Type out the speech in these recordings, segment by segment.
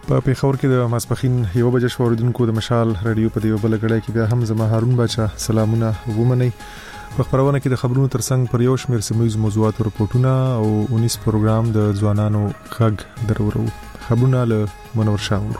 په پیښور کې د ماسپخین 1 بجې شوریدونکو د مشال رادیو په دیو بل غړې کې بیا هم زما هارون بچا سلامونه ومني. په خبرونه کې د خبرونو ترڅنګ پر یو شمېر سیمایي موضوعات او رپورټونه او 19 پروګرام د ځوانانو غږ درورو. خبرونه له منور شاور.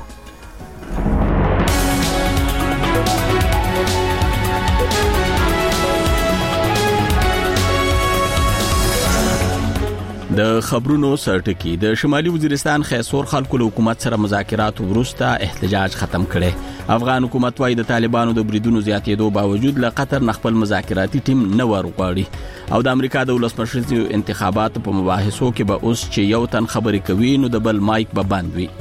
د خبرونو سرټکی د شمالي وزیرستان خیسور خلکو له حکومت سره مذاکرات وروسته احتجاج ختم کړي. افغان حکومت وايي د طالبانو د بریدونو زیاتېدو باوجود له قطر خپل مذاکراتي ټیم نه ورغواړي او د امریکا د ولسمشرۍ انتخاباتو په مباحثو کې به اوس چې یو تن خبرې کوي نو د بل مایک به بند وي.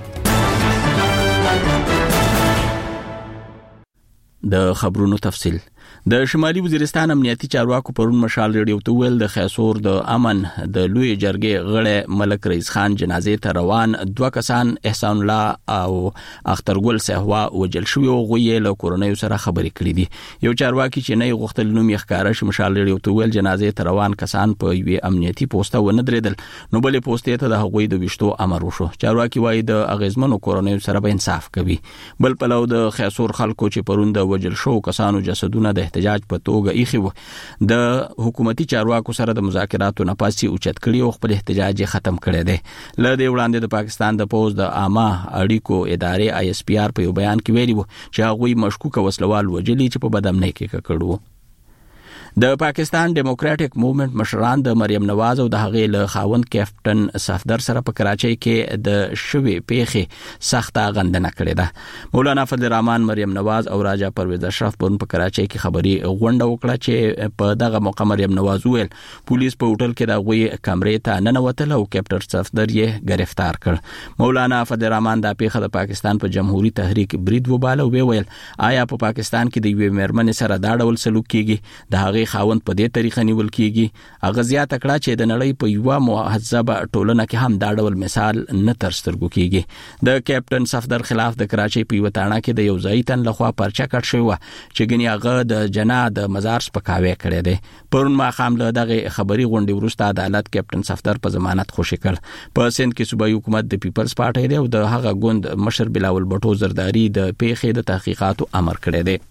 د خبرونو تفصیل. د شمالي وزیرستان امنیتي چارواکو پرون مشال ریډیو ته ویل د خیسور د امن د لوی جرګې غړی ملک رئیس خان جنازې ته روان 2 کسان احسان الله او اخترګل سهوا وجل شوی او غوی له کورونیو سره خبرې کړې دي. یو چارواکي چې نه غوښتل نوم یې ښکارا شي مشال ریډیو ته ویل جنازې ته روان کسان په یوه امنیتي پوسټه ونه درېدل نو بلې پوسټې ته د هغوی د وشتو امر وشو. چارواکي وايي د اغیزمنو کورونیو سره به انصاف کوي. بل پلو د خیسور خلکو چې پرون د وجل شو کسانو جسدونه د احتجاج په توګه ایخي د حکومتي چارواکو سره د مذاکراتو نه پاسي اوچت کړي او خپل احتجاج ختم کړي دي. لدې وړاندې د پاکستان د پوز د عامه اړیکو ادارې ISPR په یو بیان کې ویلي وو چې هغوی مشکوک وسلوال وجلي چې په بدامنۍ کې کړو. د پاکستان ډیموکراټک موومېنټ مشران د مریم نواز او د هغې له خاوند کیپټن صفدر سره په کراچۍ کې د شوي پیښې سخته غندنه کړې ده. مولانا فضل الرحمن مریم نواز او راجا پرویز اشرف پرون په کراچۍ کې خبري غونډه وکړه چې په دغه موقع مریم نواز ویل پولیس په هوټل کې د غوي کمرې ته ننوتل او کیپټن صفدر یې گرفتار کړ. مولانا فضل الرحمن د پیښه د پاکستان په جمهوریت تحریک برید وباله او ویل آیا په پاکستان کې د یوې مېرمنې سره دا ډول سلوک کیږي د هغې خاوند په دې طریقه نیول کیږي. هغه زیاته کړه چې د نړۍ په یو مهذبه ټولنه کې هم دا ډول مثال نه تر سترګو کیږي. د کیپټن صفدر خلاف د کراچۍ په یو تاڼه کې د یو ځای تن لخوا پرچه کټ شوی و چې ګنې هغه د جنا د مزار سپکاوی کړی دی. پرون ماښام له دغه خبري غونډې وروسته عدالت کیپټن صفدر په ضمانت خوشی کړ. په سند کې صوبایي حکومت د پیپلز پارټي دی او د هغه ګوند مشر بلاول بټو زرداری د پیښې د تحقیقاتو امر کړی دی.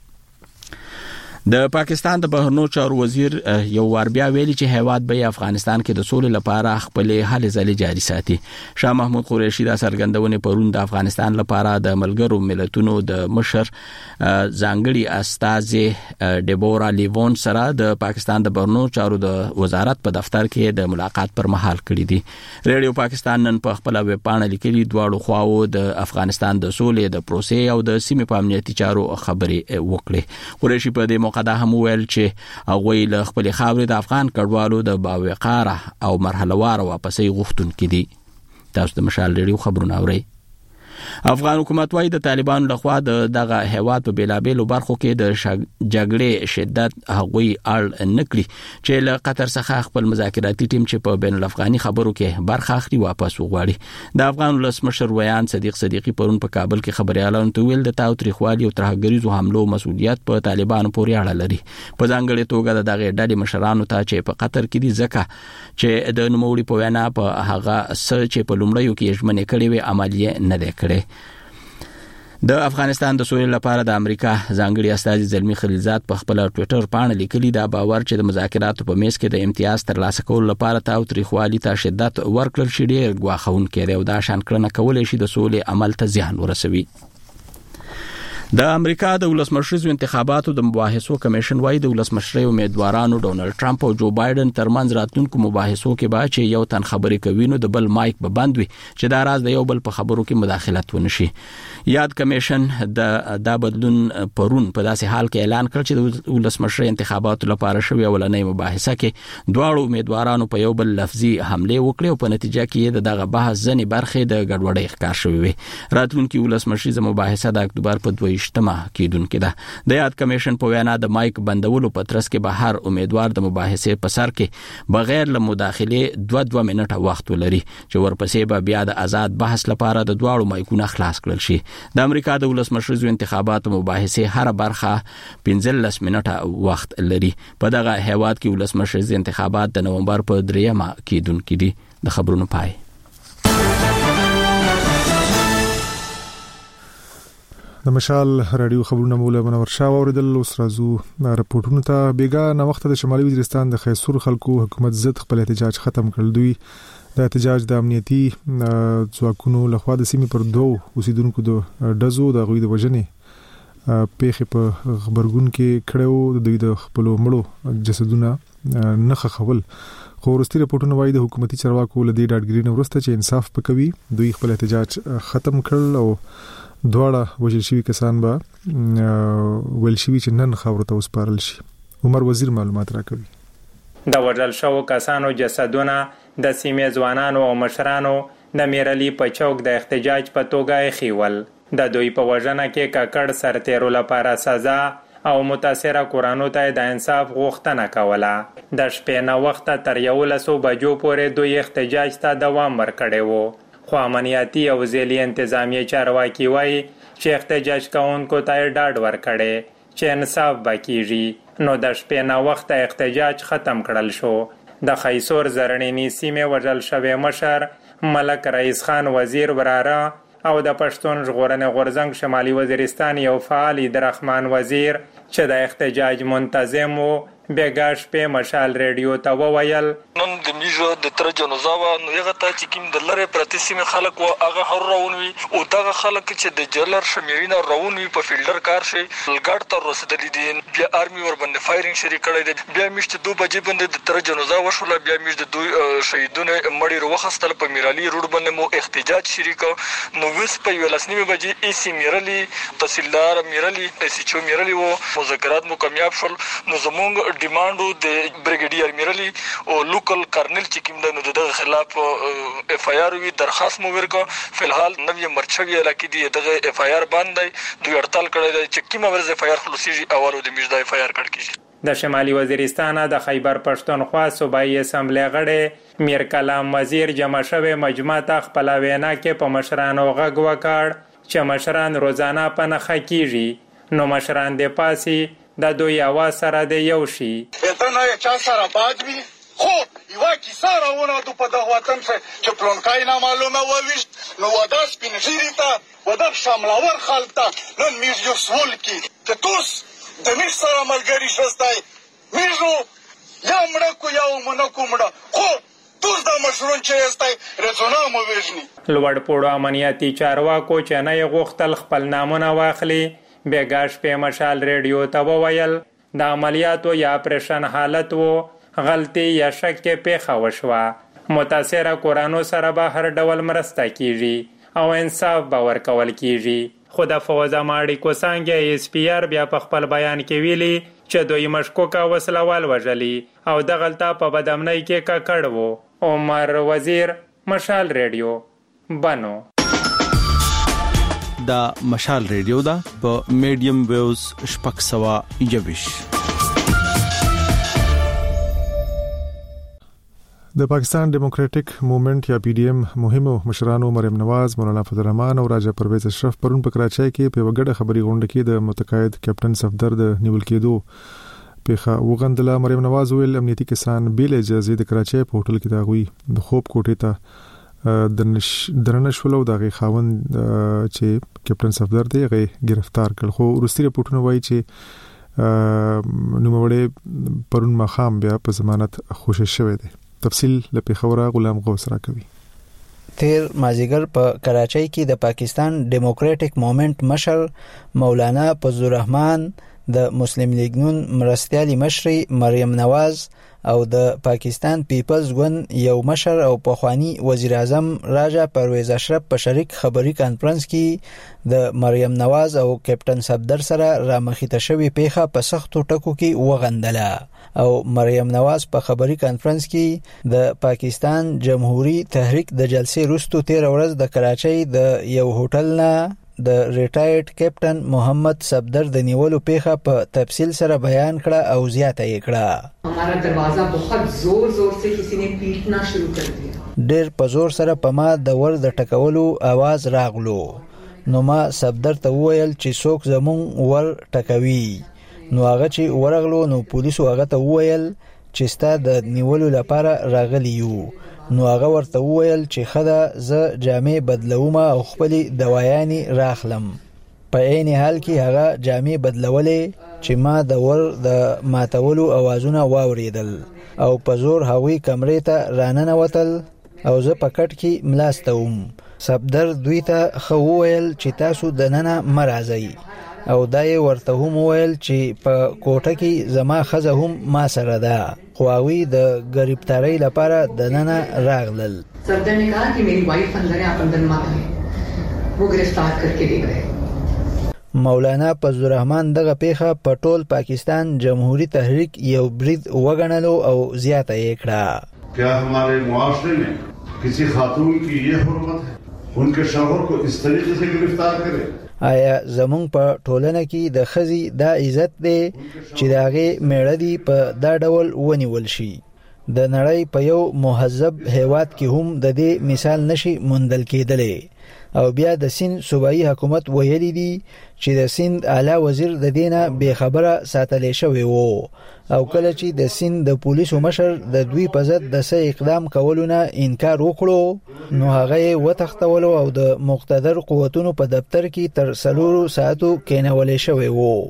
د پاکستان د بهرنیو چارو وزیر یو وار بیا ویلي چې هیواد به افغانستان کې د سولې لپاره خپل هلې ځلې جاري ساتي. شاه محمود قریشي د سرګندونې پرون د افغانستان لپاره د ملګرو ملتونو د مشر ځانګړي استاذ ډیبورا لیوون سره د پاکستان د بهرنیو چارو د وزارت په دفتر کې د ملاقات پر مهال کړی دی. ریډیو پاکستان نن په خپل ویب پاڼه لیکلي دواړو خواو د افغانستان د سولې د پروسې او د سیمې په امنیتي چارو خبرې وکړي. قریشي په دې موقع هم ویل چې هغه له خپل خاورې د افغان کډوالو د باوقاره او مرحلهوار واپسې غوښتونکي دي. تاسو د مشال ریډیو خبرونه اورئ. افغان حکومت وايي د طالبانو لخوا دغه هیواد په بیلابېلو برخو کې د جګړې شدت هغوی اړ نکړي چې له قطر څخه خپل مذاکراتي ټیم چې په بین الافغاني خبرو کې برخه اخلي واپس وغواړي. د افغان ولسمشر ویان صدیق صدیقی پرون په کابل کې خبريالانو ته ویل د تاوتریخوالي او ترهګریزو حملو مسؤلیت په طالبانو پورې اړه لري. په ځانګړي توګه د دغه ډلې مشرانو ته چې په قطر کې دي ځکه چې د نوموړي په وینا په هغه څه چې په لومړیو کې ژمنې کړې وي عملیه نه دی کړی. د افغانستان د سولې لپاره د امریکا ځانګړي استازي زلمی خلیلزاد په خپل ټوئیټر باندې لیکلي دا باور چې د مذاکراتو په میز کې د امتیاز ترلاسه کولو لپاره تاوتریخوالي ته شدت ورکړل شي ډېر ګواښونکی دی او دا شان کړنه کولای شي د سولې عمل ته زیان ورسوي. د امریکا د ولسمشرۍ انتخاباتو د مباحثو کمیشن وايي د ولسمشرۍ امیدوارانو ډونالد ټرمپ او جو بایدن ترمنځ راتلونکو مباحثو کې به چې یو تن خبرې کوي نو د بل مایک به بند وي چې دا راز د یو بل په خبرو کې مداخلت ونشي. یاد کمیشن د بدلون پرون په داسې حال کې اعلان کړ چې د ولسمشرۍ انتخاباتو لپاره شوی ولنۍ مباحثه کې دواړو امیدوارانو په یو بل لفظي حمله وکړې او په نتیجه کې دغه بحث ځنې برخې د ګډوډۍ ښکار شوې وي. راتلونکي ولسمشرۍ مباحثه د اکتوبر په 22 کېدونکې ده. د یاد کمیشن په وینا د مایک بندولو په ترڅ کې به هر امیدوار د مباحثې په سر کې بغیر له مداخلې 2 منټه وخت ولري چې ورپسې به بیا د آزاد بحث لپاره د دواړو مایکونه خلاص کړل شي. د امریکا د ولسمشرۍ انتخاباتو مباحثې هر برخه 15 منټه وخت لري. په دغه هیواد کې ولسمشرۍ انتخابات د نومبر په 3 کېدونکې دي. د خبرونو پای. د مشال رادیو خبرونه مولا منور شاه اوریدل. اوس راځو راپورټونو ته. بیګا نو وخت د شمالي وزیرستان د خیسور خلکو حکومت ضد خپل احتجاج ختم کړل. دوی د احتجاج د امنیتي ځواکونو لخوا د سیمې پر دوه اوسیدونکو د ډزو د غوي د وژنې پیښې په خبرګون کې کړو. د دوی د خپل مړو جسدونه نه خخول. خو ورستي رپورټونه وایي د حکومتي چارواکو لدی ډاډګري نه ورسته چې انصاف پکوي. دوی خپل احتجاج ختم کړل او دواړه وژل شوي کسان به ویل شوي چې نن خاورې ته وسپارل شي. عمر وزیر معلومات راکوي. د وژل شوو کسانو جسدونه د سیمې ځوانانو او مشرانو د میرالي په چوک د احتجاج په توګه خېول. د دوی په وژنه کې ککړ سرتیرو لپاره سزا او متاثره کورانو ته د انصاف غوښتنه کوله. د شپې نه وخته تر 11 بجو پورې دوی احتجاج ته دوام ورکړی وو. خو امنیتي او ځلي انتظامیه چارواکي وایي چې احتجاج کوونکو ته ډاډ ورکړي چې انصاف وکړي. نو د شپې نه وخته احتجاج ختم کړل شو. د خیسور زرنینی سیمه وژل شوی مشر ملک رئیس خان وزیر وراره او د پښتون ژغورنې غورځنګ شمالي وزیرستان یو فعال عبدالرحمن وزیر چې د احتجاج منتظم وو بیګاش په مشال رادیو ته وویل نن د میژه د تر جنازه نو هغه ته چې کوم د لری پرتی سیمه خلک او هغه هر روانوي او دغه خلک چې د جلر شمیرینه روانوي په فیلډر کار شي لګړ تر رسیدلی دي. بیا آرمي ور باندې فایرینګ شری کړی دی. بیا میشته 2 بجې باندې د تر جنازه وشول. بیا میشته دوی شهیدونه مړی وروخستل په میرالي روډ باندې مو احتجاج شری کو. نو وس په 11 بجې ای سی میرالي تحصیلدار میرالي سی چو میرالي وو مذاکرات مو کامیاب شول. نو زمونږ ډیمانډو د بریګیډیر میرالي او لوکل کرنل چې کوم د دغه خلاف اف آی آر وی درخواست مو ورکو. فلحال نوې مرچوي علاقې دی دغه اف آی آر باندې دوی هړتال کړی دی چې کومه ورځ اف آی آر خلاصيږي اولو د میژ د اف آی آر کړ کیږي. د شمالي وزیرستان د خیبر پښتونخوا صوبایي اسمبلی غړي میر کلام وزیر جمع شوی مجمع ته خپل وینا کې په مشرانو غږ وکړ چې مشران روزانه په نخښه کیږي. نو مشران د پاسي د دوی आवाज سره د یو شي. ته نه چا سره باج وي خو یو کیسه راونه د په دغه وطن چې پلونکای نه معلومه وويشت نو ودا سپینځيري ته ودا شاملاور خلک ته نن میز یو سوال کی چې توس د میز سره ملګری شستای میزو یا مړه کو یا مونږ کومړه خو توس د مشرون چې استای رزونه مو وژني. لوړ پوړو امنیتي چارواکو چې نه غوښتل خپل نامونه واخلي. بیګاش په مشال رادیو ته وویل د عملیاتو یا اپریشن حالت وو غلطي یا شک کې پیښه وشوه. متاثره کورانو سره به هر ډول مرسته کیږي او انصاف به ورکول کیږي. خو د فوزا ماړي کوسانګ ایس پی آر بیا په خپل بیان کې ویلي چې دوی مشکوکه وسلوال وژلي او د غلطه په بدامنۍ کې ککړ وو. عمر وزیر مشال رادیو بنو. دا مشال رادیو دا په میډیم ویوز شپږ سوه 21. د پاکستان ډیموکراټک موومېنټ یا پی ډی ایم مهمو مشرانو مریم نواز، مولانا فضل الرحمن او راجا پرویز اشرف پرون په کراچۍ کې په وګړه خبري غونډه کې د متقاعد کیپټن صفدر د نیول کېدو پیښه وغندله. مریم نواز ویل امنیتي کسان بیل اجازه د کراچۍ په هوټل کې داغوي د خوب کوټې ته درنه شولو دغه خاوند چې کیپټن صفدر دی غي گرفتار کړ. خو روسي رپورټونه وایي چې نوموړی پرون مخام بیا په ضمانت خوشی شوی دی. تفصیل لپاره خبره غلام غوث را کوي. تیر مازیګر په کراچۍ کې د پاکستان ډیموکراټک موومېنټ مشر مولانا فضل الرحمن، د مسلم لیگ نون مرستیالي مشري مریم نواز او د پاکستان پیپلز ګوند یو مشر او پخوانی وزیر اعظم راجا پرویز اشرف په شریک خبري کانفرنس کې د مریم نواز او کیپټن صفدر سره رامخیته شوی پیښه په سختو ټکو کې وغندله او مریم نواز په خبري کانفرنس کې د پاکستان جمهوریت تحریک د جلسې وروسته 13 ورځ د کراچۍ د یو هوټل نه د ریټایرډ کیپټن محمد صفدر د نیولو پیښه په تفصیل سره بیان کړه او زیاته یې کړه. हमारा दरवाजा बहुत जोर जोर से किसी ने पीटना शुरू कर दिया. ډېر په زور سره په ما د ور د ټکولو आवाज راغلو. نو ما صفدر ته وویل چې څوک زمون ور ټکوي. نو هغه چې ورغلو نو پولیسو هغه ته وویل چې ستا د نیولو لپاره راغلی یو. نو هغه ورته وویل چې خدا ز جامې بدلوم او خپل دوايانې راخلم. په عین حال کې هغه جامې بدلولې چې ما د ور د ماتولو اوازونه واوریدل او په زور هغوی کمرې ته راننوتل او زه په کټ کې ملاستوم. صفدر دوی ته خو وویل چې تاسو د ننه مرازئ او دا یې ورته هم وویل چې په کوټه کې زما ښځه هم ما سره ده خو هغوی د ګرفتارۍ لپاره د ننه راغلل. صفدر نے کہا کہ میری وائف اندر ہے, آپ اندر مت آئیں, وہ گرفتار کر کے لے گئے. مولانا فضل الرحمن دغه پیښه په ټول پاکستان جمهوری تحریک یو برید وګڼلو او زیاته یې کړه. کیا ہمارے معاشرے میں کسی خاتون کی یہ حرمت ہے ان کے شوہر کو اس طریقے سے گرفتار کرے؟ آیا زمونږ په ټولنه کې د ښځې دا عزت دی چې د هغې میړه دي په دا ډول ونیول شي؟ د نړۍ په یو مهذب هیواد کې هم د دې مثال نشي موندل کېدلی. او بیا د سند صوبایي حکومت ویلي دي چې د سند اعلی وزیر د دینه بې خبره ساتلی شوی وو او کله چې د سند د پولیسو مشر د دوی په ضد د څه اقدام کولو نه انکار وکړو نو هغه یې وتښتولو او د مقتدر قوتونو په دفتر کې تر 4 ساعتو کېنولی شوی وو.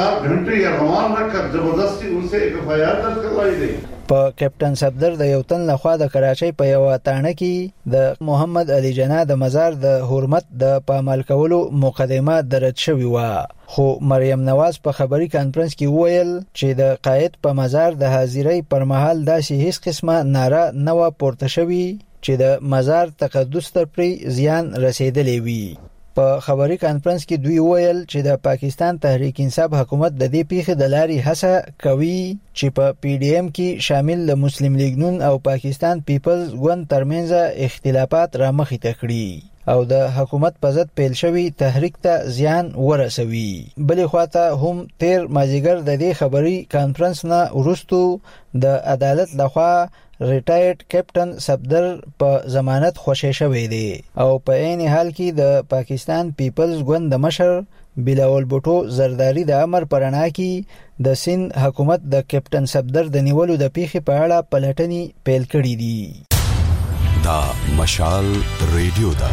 په کپټن صفدر د یو تن لخوا د کراچۍ په یو تانه کې د محمد علي جناح د مزار د حرمت د پامال کولو مقدمه درج شوی و خو مریم نواز په خبري کانفرنس کې وویل چې د قائد په مزار د حاضرۍ پر مهال داسې هیڅ قسمه ناره نه و پورته شوی چې د مزار تقدس ته پرې زیان رسیدلی وي. په خبري کانفرنس کې دوی وویل چې د پاکستان تحریک انصاف حکومت د دې پیښې د لارې هڅه کوي چې په پی ډی ایم کې شامل د مسلم لیگ نون او پاکستان پیپلز ګوند ترمنځ اختلافات را مخې ته کړي او د حکومت په ضد پیل شوی تحریک ته زیان ورسوي. بلې خواته هم تیر مازیګر د دې خبري کانفرنس نه وروستو د عدالت لخوا ریټایرډ کپټن صفدر په ضمانت خوشی شوی دی او په عین حال کې د پاکستان پیپلز ګوند د مشر بلاول بوټو زرداری د امر پرانا کې د سند حکومت د کپټن صفدر د نیولو د پیښې په اړه پلټنې پیل کړې دي. دا مشال ریډیو دا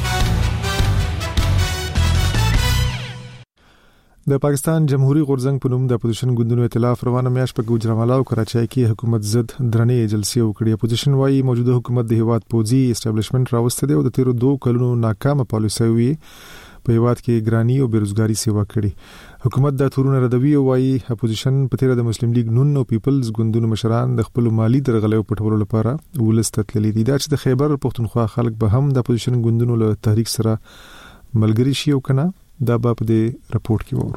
د پاکستان جمهوریت غورځنګ په نوم د اپوزیشن ګوندونو ائتلاف روانه میاشت په ګوجرانوالا او کراچۍ کې حکومت ضد درنې جلسې وکړې. اپوزیشن وايي موجوده حکومت د هیواد پوځي اسټابلیشمنت راوسته دی او د تیرو 2 کلونو ناکامه پالیسي وي په هیواد کې ګرانی او بیروزګاری سیوا کړي. حکومت د تورونه ردوي او وايي اپوزیشن په تیر د مسلم لیگ نون او پیپلز ګوندونو مشران د خپل مالی درغلې پټولو لپاره ولستتللي دي. دا چې د خیبر پښتونخوا خلک به هم د اپوزیشن ګوندونو له تحریک سره ملګری شي او کنه دا په دې رپورت کې وورو.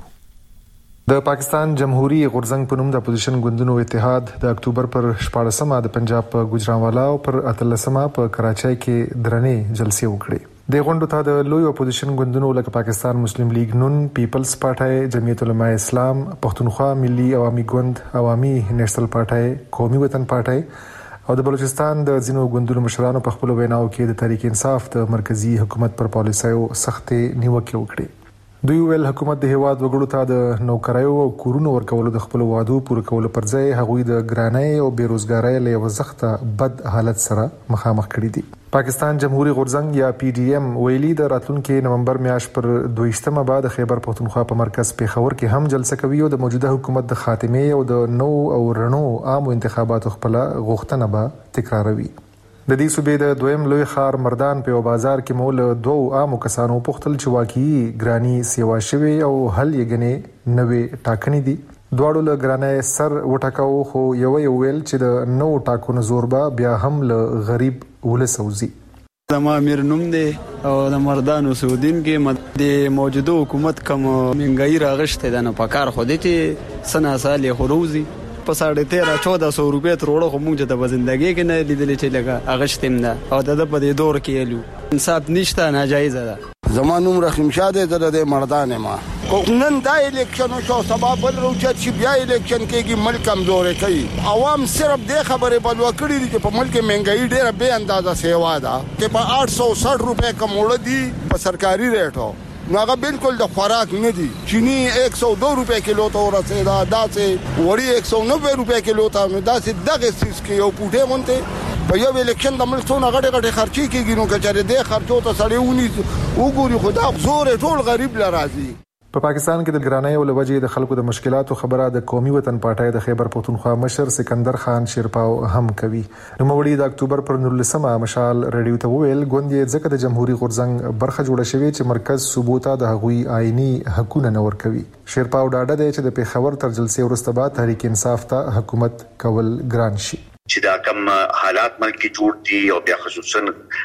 د پاکستان جمهوریت غورځنګ په نوم د اپوزیشن ګوندونو اتحاد د اکتوبر پر 14مه د پنجاب په ګوجرانوالا او پر 18مه په کراچۍ کې درنې جلسې وکړې. د غونډو ته د لوی اپوزیشن ګوندونو لکه پاکستان مسلم لیگ نون، پیپلز پارټي، جمعیت علماء اسلام، پښتونخوا ملي عوامي ګوند، عوامي نیشنل پارټي، قومي وطن پارټي او د بلوچستان د ځینو ګوندونو مشرانو په خپل ویناو کې د تحریک انصاف د مرکزی حکومت پر پالیسیو سختې نیوکې وکړې. دوی ویل حکومت د هیواد وګړو ته د نوکریو او کورونو ورکولو د خپل وعدو پوره کولو پر ځای هغوی د ګرانۍ او بیروزګارۍ له یو سخته بد حالت سره مخامخ کړي دي. پاکستان جمهوریت غورځنګ یا پی ډی ایم ویلي د راتلونکي نومبر میاشت پر 22مه بعد خیبر پښتونخوا په مرکز پیښور کې هم جلسه کوي او د موجوده حکومت د خاتمه او د نو او رڼو عام انتخاباتو خپل غوښتنه به تکراروي. د دې صوبې د دویم لوی خار مردان په بازار کې مول 2 عامو کسانو پختل چې واقعي ګرانی سیوا شوی او حل یې غنې نوې ټاکنې دي. دواړو له ګرانۍ سر وټاکاو خو یو ویل چې د نو ټاکنو زوربا بیا هم له غریب ولسوزي. د امیر نوم دی او د مردان سعودین کې د موجوده حکومت کوم منګای راغشته د نه پکار خو دي چې سنا سال خروزي په 13-1400 روپے تروړو خو موږ د زندګۍ کې نه لیدلې چې لګه اغشتم نه او د په دې دور کې یلو انصاف نشته ناجایز ده. زمانوم رحیم شاه دې د مردان ما نن دا الیکشن شو سبب بل روچت چې بیا الیکشن کېږي ملک کمزور کوي. عوام صرف د خبره بل وکړي چې په ملک مهنګای ډېر به اندازه سیوا ده چې په 860 روپے کموړه دي په سرکاري ریټو نو هغه بالکل د خوراک نه دي. چینی 102 روپے کیلو ته ورسېدا داسې وړي 190 روپے کیلو ته نو داسې دغه سیس کې یو پوټه مونته په یو الیکشن د ملک څونه غټه خرچي کیږي نو کچره دې خرچو ته سړی ونی وګوري خدا زور ټول غریب لرازي. په پاکستان کې د ګرانۍ او لوجې د خلکو د مشکلاتو خبره د قومي وطن پارټۍ د خیبر پختونخوا مشر سکندر خان شیرپاو هم کوي. نو مولوی د اکتوبر پر 19 مشال ریډیو ته ویل ګوندې ځکه د جمهوریت غورځنګ برخه جوړه شوې چې مرکز صوبوتا د هغوی آئینی حقونه نه ورکوي. شیرپاو ډاډه دی چې د پیښور تر جلسې وروسته بعد تحریک انصاف ته حکومت کول ګران شي. چې دا کم حالات ملک کې جوړ دي او بیا خصوصا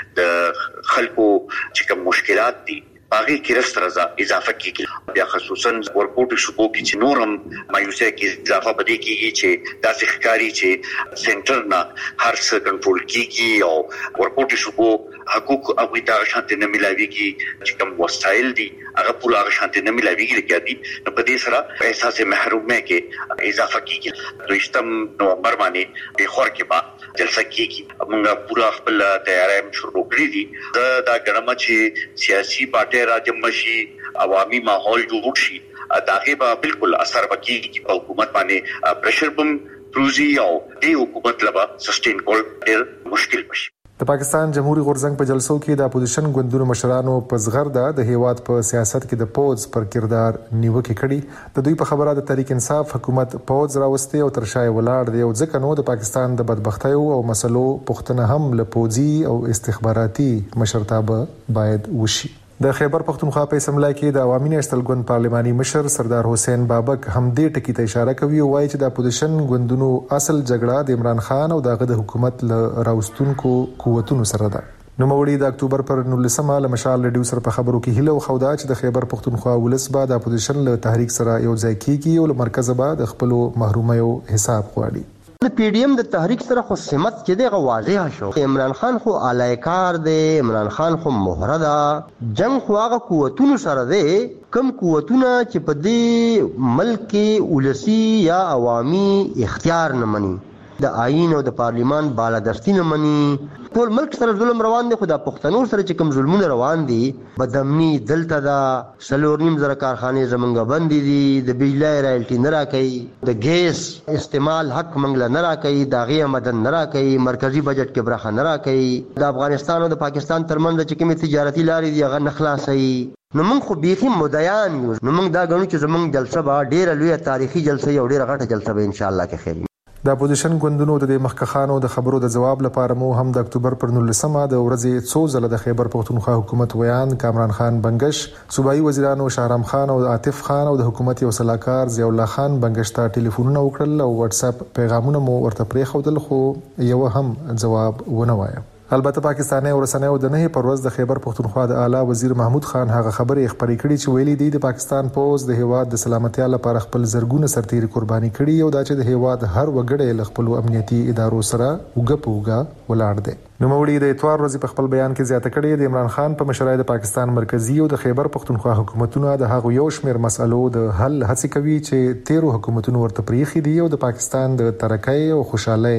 د خلکو چې کوم مشکلات دي باغی کې رسترزه اضافه کیږي بیا خصوصا ورکوټ شوبو کې چې نورم مایوسه کې اضافه بده کیږي چې داسې ښکاری چې سنټر نه هر څه کنټرول کیږي او ورکوټ شوبو حقوق او د شانتي نه ملاويږي چې کوم وسایل دي هغه پوره شانتي نه ملاويږي لکه نو په دې سره احساس محرومه کې اضافه کیږي. 28 نومبر باندې په خور کې با جلسه کیږي موږ پوره خپل تیاری شروع کړی دي. دا ګرامه چې سیاسي پارټي راجم مشي عوامي ماحول جوړ شي داغه به بالکل اثر وکړي چې په حکومت باندې پریشر بم پروزي او د حکومت لپاره سسټین کول ډیر مشکل شي. د پاکستان جمهوریت غورځنګ په جلسو کې د اپوزیشن ګوندونو مشرانو په زغرده د هیواد په سیاست کې د پوز پر کردار نیوکه کړي. د دوی په خبره د تحریک انصاف حکومت پوز راوستي او تر شای ولاړ دی او ځکه نو د پاکستان د بدبختۍ او مسلو پښتنه هم له پوزي او استخباراتي مشرتابه باید وشي. د خیبر پختونخوا په اسمبلی کې د عوامي نېشنل ګوند پارلماني مشر سردار حسین بابک هم دې ټکی ته اشاره کوي او وايي چې د اپوزیشن ګوندونو اصل جګړه د عمران خان او دغه د حکومت له راوستونکو قوتونو سره ده. نو مولوی د اکتوبر پر 19 له مشال ریډیو سره په خبرو کې هله خودا چې د خیبر پختونخوا ولس بعد اپوزیشن له تحریک سره یو ځای کیږي او له مرکز بعد خپل محرومیو حساب غواړي. د پی ډی ایم د تحریک سره خو سمت چې دغه واضح شو. عمران خان خو الایکار دی، عمران خان خو مهره ده، جنگ خو هغه قوتونو سره دی کم قوتونه چې په دې ملک کې ولسی یا عوامي اختیار نه مني، د آئین او د پارلیمان بالادستی نه مني. ټول ملک سره ظلم روان دي، خو د پښتنو سره چې کوم ظلمونه روان دي بدامني دلته دا 4.5 زره کارخانه زمونږ بندي دي، د بجلی رایلټي نه راکړي، د ګیس استعمال حق منګل نه راکړي، د غي آمدن نه راکړي، مرکزی بجټ کې برخه نه راکړي، د افغانستان او د پاکستان ترمنځ چې کومه تجارتي لارې دي هغه نه خلاصي. نو موږ خو بيخي مدعیان یو، نو موږ دا غواړو چې زمونږ جلسه به ډیره لویه تاریخي جلسه یو ډیره غټه جلسه به ان شاء الله کې خیر. د اپوزیشن ګوندونو د مخکخانو د خبرو د جواب لپاره مو هم د اکتوبر پر 19 د ورځې څو ځله د خیبر پختونخوا حکومت ویان کامران خان بنگش، صوبایي وزیرانو شهرام خان او عاطف خان او د حکومت یو صلاحکار ضیاء الله خان بنگش ته ټلیفونونه وکړل او واتس اپ پیغامونه مو ورته پرې خودل، خو یو هم جواب ونه وایي. البته پاکستاني ورسنیو د نه پر ورځ د خیبر پختونخوا د اعلی وزیر محمود خان هغه خبره خبرې کړې چې ویلي دی د پاکستان پوز د هیواد د سلامتیا لپاره خپل زرګونه سرتیري قرباني کړي او دا چې د هیواد هر وګړی له خپل امنیتي ادارو سره وګپوګه ولاړ دی. نو مولوی د اتوار ورځې په خپل بیان کې زیاته کړې د عمران خان په مشرۍ د پاکستان مرکزی او د خیبر پختونخوا حکومتونو د هغو یو شمېر مسلو د حل هڅه کوي چې 13 حکومتونو ورته پریخي دي او د پاکستان د ترقۍ او خوشحالۍ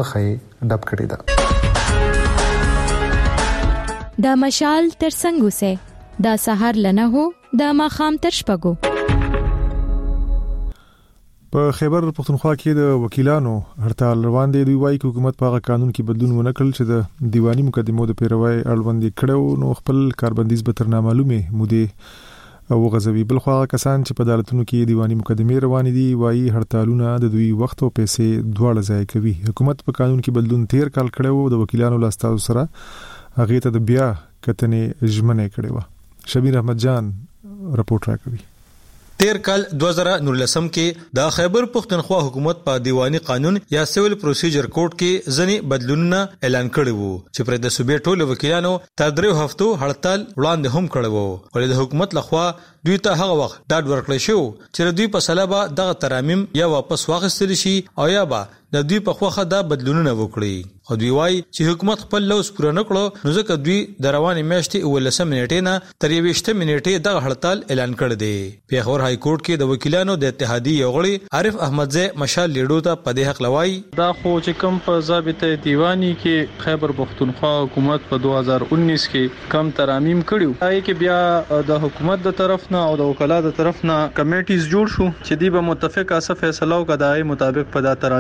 مخې ډب کړي ده. دا مشال تر څنګه سه دا سحر لنه هو دا ماخام تر شپګو. په خیبر پختونخوا کې د وکیلانو هړتال روان دي. دوی وايي چې حکومت په هغه قانون کې بدلون ونه کړل چې د دیوانی مقدمو د پیروي اړوند کړو نو خپل کاربندیز به تر نامعلومه موده او غزوی. بل خو کسان چې په عدالتونو کې دیوانی مقدمه روان دي وايي هړتالونه د دوی وخت او پیسې دواړه ضایع کوي. حکومت په قانون کې بدلون 13 کال کړو د وکیلانو لاستاو سره هغه ته د بیا کتنې ژمنه کړې و. شبیر احمد جان رپورټ راکوي. 13 کال 2019 کې د خیبر پختونخوا حکومت په دیوانی قانون یا سیویل پروسیجر کوډ کې ځنې بدلونونه اعلان کړي وو چې پر د صوبې ټولو وکیلانو تر 3 هفتو هړتال وړاندې هم کړي وو. ولې د حکومت لخوا دوی ته هغه وخت ډاډ ورکړی شو چې دوی په سلابه دغه ترامیم یا واپس واخیستل شي او یا به د دوی په خوخه دا بدلونونه وکړي. او دوی وايي چې حکومت خپل لوز پوره نکړو نو ځکه دوی د روانې میاشتې 19 منټې نه تر 20 منټې دغه هړتال اعلان کړ دی. پیښور های کورټ کې د وکیلانو د اتحادیې یوغړي عارف احمدزی مشال لیډو ته په دې حق لوي دا خو چې کوم په ضابطه دیوانی کې خیبر پختونخوا حکومت په 2019 کې کم ترامیم کړیو هغه کې بیا د حکومت د طرف نه او د وکالت د طرف نه کمیټیز جوړ شو چې دی به متفق اسه فیصله وکړي مطابق په دا ترامیم بیا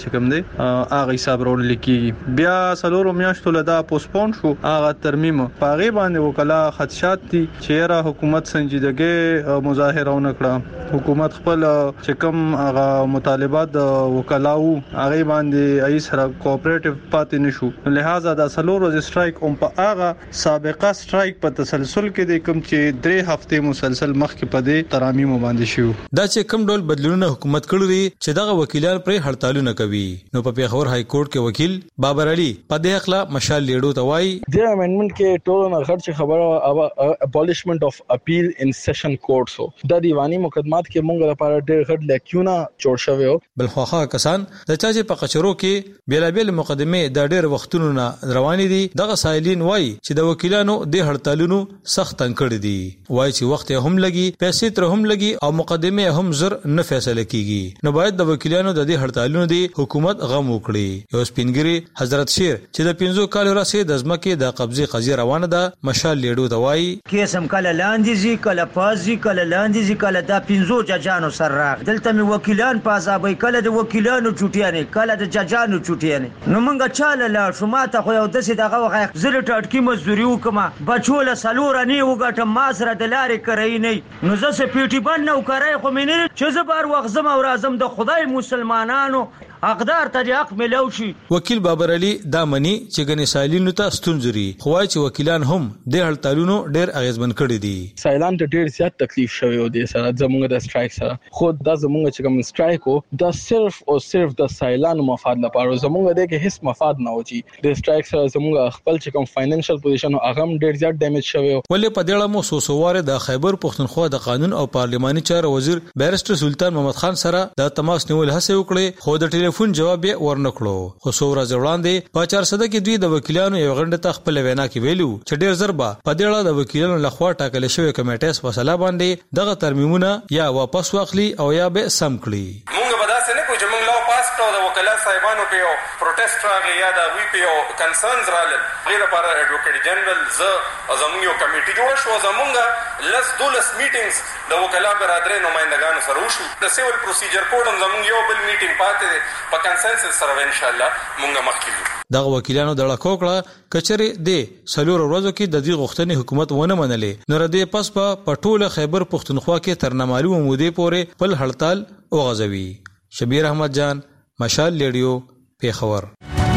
چې کوم دی هغه حساب راول لیکي بیا سلورو میاشتو لدا پوسپون شو هغه ترمیم پاغي باندې وکلا خدشات دي چې را حکومت سنجیدګي مظاهره ونکړه حکومت خپل چې کوم هغه مطالبات وکلاو هغه باندې ای سره کوآپریټیو پاتې نشو لہذا د سلورو سټرایک هم په هغه سابقه سټرایک په تسلسل کې د کوم چې 3 هفته مسلسل مخکې په دې ترامیم باندې شو دا چې کوم ډول بدلونونه حکومت کړی دي چې دغه وکیلان پر هړتالونه کوي نو په پیښور های کورټ کې وکیل بابر علي په دې اخلا مشال لیډو ته وایي د امندمنت کې ټول نه خرچ خبره ابولیشمنت اف اپیل ان سیشن کورټ سو د دیوانی مقدمات کې مونږ لپاره ډېر غټ لیکونه جوړ شوی او بل خوخه کسان د چا چې په قچرو کې بیلابل مقدمه د ډېر وختونو نه روانې دي دغه سایلین وایي چې د وکیلانو د هړتالونو سخت تنکړ دي وایي چې وخت هم لګي پیسې تر هم لګي او مقدمه هم زر نه فیصله کیږي نو باید د وکیلانو د دې هړتالونو دی حکومت غم وکړي یو سپینګری حضرت شیر چې د 15 کال راځي د ځمکې د قبضه قضیه روانه ده مشال لیډو ته وایي کیسم کله لاندې زی کله پازي کله لاندې زی کله د 15 ججانو سر راغ دلته می وکیلان پازابې کله د وکیلانو چټیانه کله د ججانو چټیانه نو مونږه چاله لا شماته خو یو دسه دغه وغه زره ټاټکی مزدوري وکما بچوله سلور نه وګټم مازره د لارې کوي نه نو زه سپیټي بند نو کوي خو مینه چې زبر وغزم او رازم د خدای مسلمانانو حقدار ته حق ملو شي وکیل بابر علي دا منی چې غني سایلینو ته ستونزري خوای چې وکیلان هم د هړتالونو ډېر اغیزمن کړي دي سایلان ته ډېر زیات تکلیف شوی او د سره زموږ د سټرایک سره خود دا زموږ چې کوم سټرایک او دا صرف او صرف د سایلان مفاد لپاره زموږ د کې هیڅ مفاد نه وچی د سټرایک سره زموږ خپل چې کوم فاینانشل پوزیشن او هغه ډېر زیات ډیمیج شوی ولې په دې اړه مو سوسواره د خیبر پښتونخوا د قانون او پارلماني چارو وزیر بیرسټر سلطان محمد خان سره د تماس نیول هڅه وکړه خو د ټلیفون جواب ورنکړو خو څو ورځې وړاندې په 400 کې دوی د وکیلانو یو غونډه ته خپل وینا کې ویلو چې ډېر ضربه په دې اړه د وکیلانو لخوا ټاکل شوی کمیټې په سلا باندې دغه ترمیمونه یا واپس واخلي او یا به سم کړي موږ به داسې نه کوو چې موږ لا پاس کړو د وکلا صاحبانو په یو پروټیسټ راغی یا د وی په یو کنسرنز رالل غیر لپاره ایډوکیټ جنرال زموږ یو کمیټي جوړ شو زموږ لس 12 میټینګز د وکلا برادرۍ نمائندګانو سره وشو د سیول پروسیجر کوډ هم زموږ یو بل میټینګ پاتې په کنسنسس سره ان شاء الله مونږه مخکې دغه وکیلانو دړه کوکړه کچري د سلور ورځو کې د دې غوښتنې حکومت ونه منلې نو ردی پس په ټوله خیبر پښتونخوا کې تر نامعلومه مودې پورې بل هړتال وغځوي شبیر احمد جان مشال لیډیو پیښور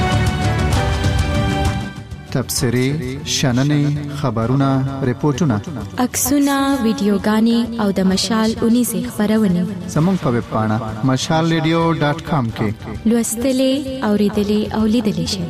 تبصری شننې خبرونه ریپورتونه عکسونه ویډیوګانې او د مشال 19 خبرونه زموږ په ویب پاڼه mashalradio.com کې لوستلې اوریدلې او لیدلې شئ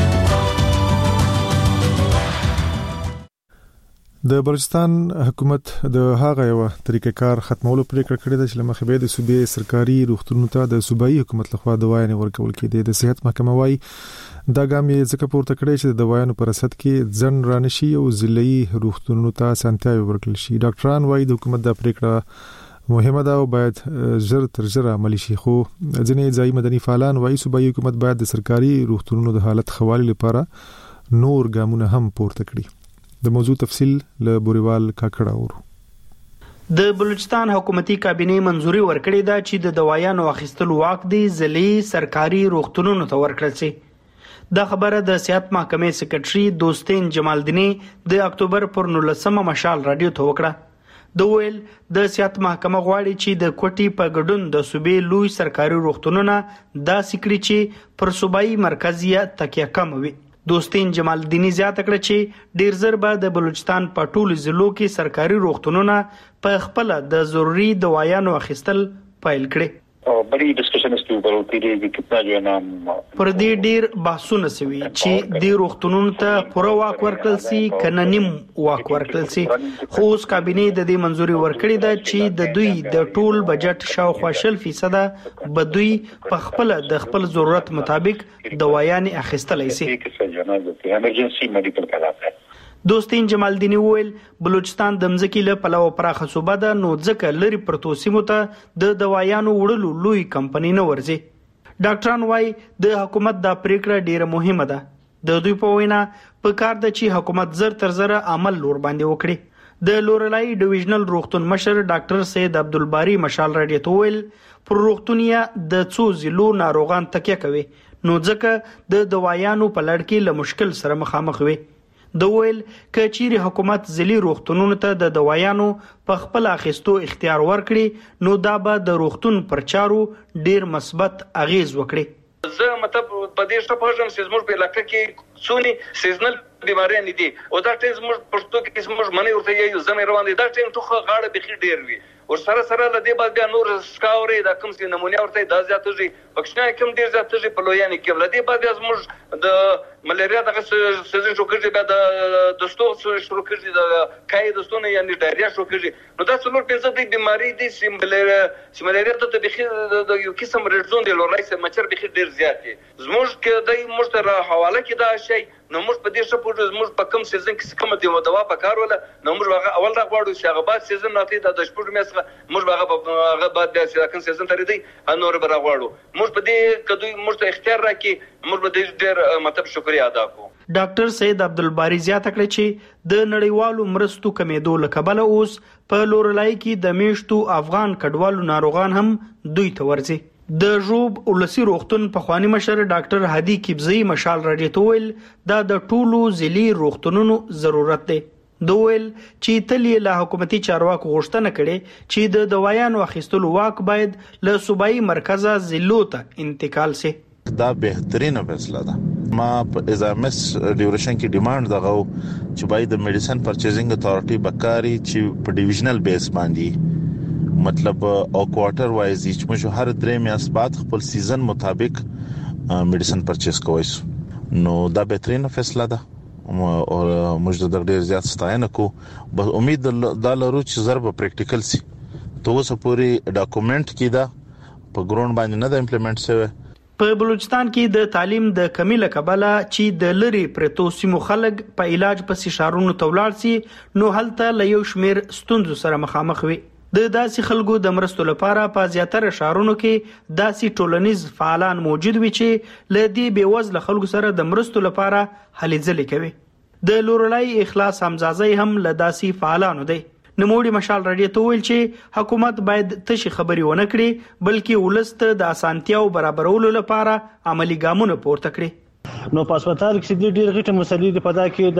د بلوچستان حکومت د هغه یو طریقې کار ختمولو پریکړه کړې ده چې لمخې به د صوبې سرکاري روغتونونو ته د صوبایي حکومت لخوا دوايانې ورکول کېدي د صحت محکمه وايي دا ګام یې ځکه پورته کړی چې د دوايانو پر اساس کې ځن رانشي او ضلعي روغتونونو ته سنتیاوي ورکړل شي ډاکټران وايي د حکومت د پریکړه مهمه ده او باید زر تر زر عملي شي خو ځینې ځای مدني فعالان وايي صوبایي حکومت باید د سرکاري روغتونونو د حالت خوالي لپاره نور ګامونه هم پورته کړي د موضوع تفصیل له بوريوال کاکړه اورو د بلوچستان حکومتي کابینه منځوري ورکړې ده چې د دوايانو اخیستلو واک دی ضلعي سرکاري روغتونونو ته ورکړل شي د خبره د صحت محکمې سکرټري دوستین جمالدینی د اکتوبر پر 19 مشال رادیو ته وکړه د ویل د صحت محکمه غواړي چې د کوټي په ګډون د صوبې لوی سرکاري روغتونونو دا سکري چې پر صوبایي مرکزیه تکیه کم وي دوستین جمالدینی زیاته کړه چې ډیر زر به د بلوچستان په ټولو ضلعو کې سرکاري روغتونونه په خپل د ضروري دوايانو اخیستل پیل کړي बड़ी डिस्कशन इसके ऊपर होती रही कि कितना जो है ना پر دې ډیر بحثونه سوي چې د روغتونونو ته پوره واک ورکړل سي کنه نیم واک ورکړل سي خو اوس کابینه د دې منځوري ورکړې ده چې د دوی د ټول بجټ شاوخوا 0% به دوی په خپل د خپل ضرورت مطابق دوايانې اخیستلای سي ایمرجنسي میډیکل کلاس دوستین جمالدینی ویل بلوچستان د مځکی له پلوه پراخه صوبه ده نو ځکه لري پرتو سیمو ته د دوايانو وړلو لوی کمپنی نه ورځي ډاکټران وايي د حکومت دا پریکړه ډیره مهمه ده د دوی په وینا په کار د چې حکومت زر تر زر عمل لور باندې وکړي د لورلای ډیویژنل روغتون مشر ډاکټر سید عبدالباری مشال راډیو ته ویل پر روغتونیا د څو ضلعو ناروغان تکیه کوي نو ځکه د دوايانو په لړ کې له مشکل سره مخامخ وي. د ویل ک چیرې حکومت ځلي روغتونونو ته د دوايانو په خپل اخیستو اختیار ورکړي نو دا به د روغتون پر چارو ډیر مثبت اغیز وکړي. زه مطلب په دې څه پوهیږم چې زموږ په علاقه کې څونی سیزنل بیماریاں دي او دا ټیم زموږ پښتو کې زموږ منی ورته یو زمې روان دي دا ټیم ټوخه غاړه بخي ډیر وي او سره سره له دې بعد بیا نور سکاوري دا کوم څه نمونه ورته دا زیاتېږي پښتنه کوم ډیر زیاتېږي په لویانه کې له دې بعد بیا زموږ د ملیریا دغه سیزن شو کېږي بیا د دستور شروع کېږي د کای دستونه یعنی ډایریا شروع کېږي نو دا څلور پنځه د بیماری دي چې ملیریا ته بخي د یو قسم رډزون دی لورای سره مچر بخي ډیر زیات دي زموږ کې د مشتره حواله کې دا شی نو موږ په دې څه پوهیږو موږ په کوم سیزن کې کوم دی دوا په کار ولا نو موږ اول راغواړو چې هغه بعد سیزن ناتي د شپږ میاشتې موږ هغه بعد د سیزن سیزن ترې دی نور به راغواړو موږ په دې کدوې موږ ته اختیار راکې موږ به دې ډېر مطلب شکریا ادا کوو. ډاکټر سید عبدالباری زیاته کړې چې د نړیوالو مرستو کمیدو له کبله اوس په لورلای کې د میشتو افغان کډوالو ناروغان هم دوی ته ورځي. د ژوب ولسی روغتون په خواني مشر ډاکټر هادي کیبزی مشال راډیو ته ویل دا د ټولو ځلي روغتونونو ضرورت دی. دویل چې تلې له حکومتي چارواکو غوښتنه کړي چې د دوايانو اخیستلو واک باید له صوبایي مرکزه ضلعو ته انتقال شي. دا بهترینه فیصله ده. ما په ازامس ډیوریشن کې ډیماند دغه چې باید د میډیسن پرچیزینګ اتھارټي بکاري چې په ډیویژنل بیس باندې مطلب او کوارټر وایز چې موږ هر درې میاشتې بعد خپل سیزن مطابق میډیسن پرچیز کوو نو دا بهترینه فیصله ده او موږ د ډېر زیات ستاینه کوو بس امید دا لرو چې ضرب پریکټیکل سي ته اوس پورې ډاکومېنټ کې دا په ګراوند باندې نه د امپلیمنټ شوی. په بلوچستان کې د تعلیم د کمی له کبله چې د لری پرتو سیمو خلک په علاج پسې شارونو تولاړ سي نو هلته له یو شمیر ستونزو سره مخامخ وي. د داسې خلکو د مرستو لپاره په زیاتره شهرونو کې داسې ټولنیز فعالان موجود وي چې له دې بېوزله خلکو سره د مرستو لپاره هلې ځلې کوي. د لورلای اخلاص حمزازی هم له داسې فعالانو دی. نوموړي مشال راډیو ته ویل چې حکومت باید تشي خبري ونه کړي بلکې ولست د اسانتیاو برابرولو لپاره عملی ګامونه پورته کړي. نو په هسپتال کې ډېر غټه مسلې دي په دا کې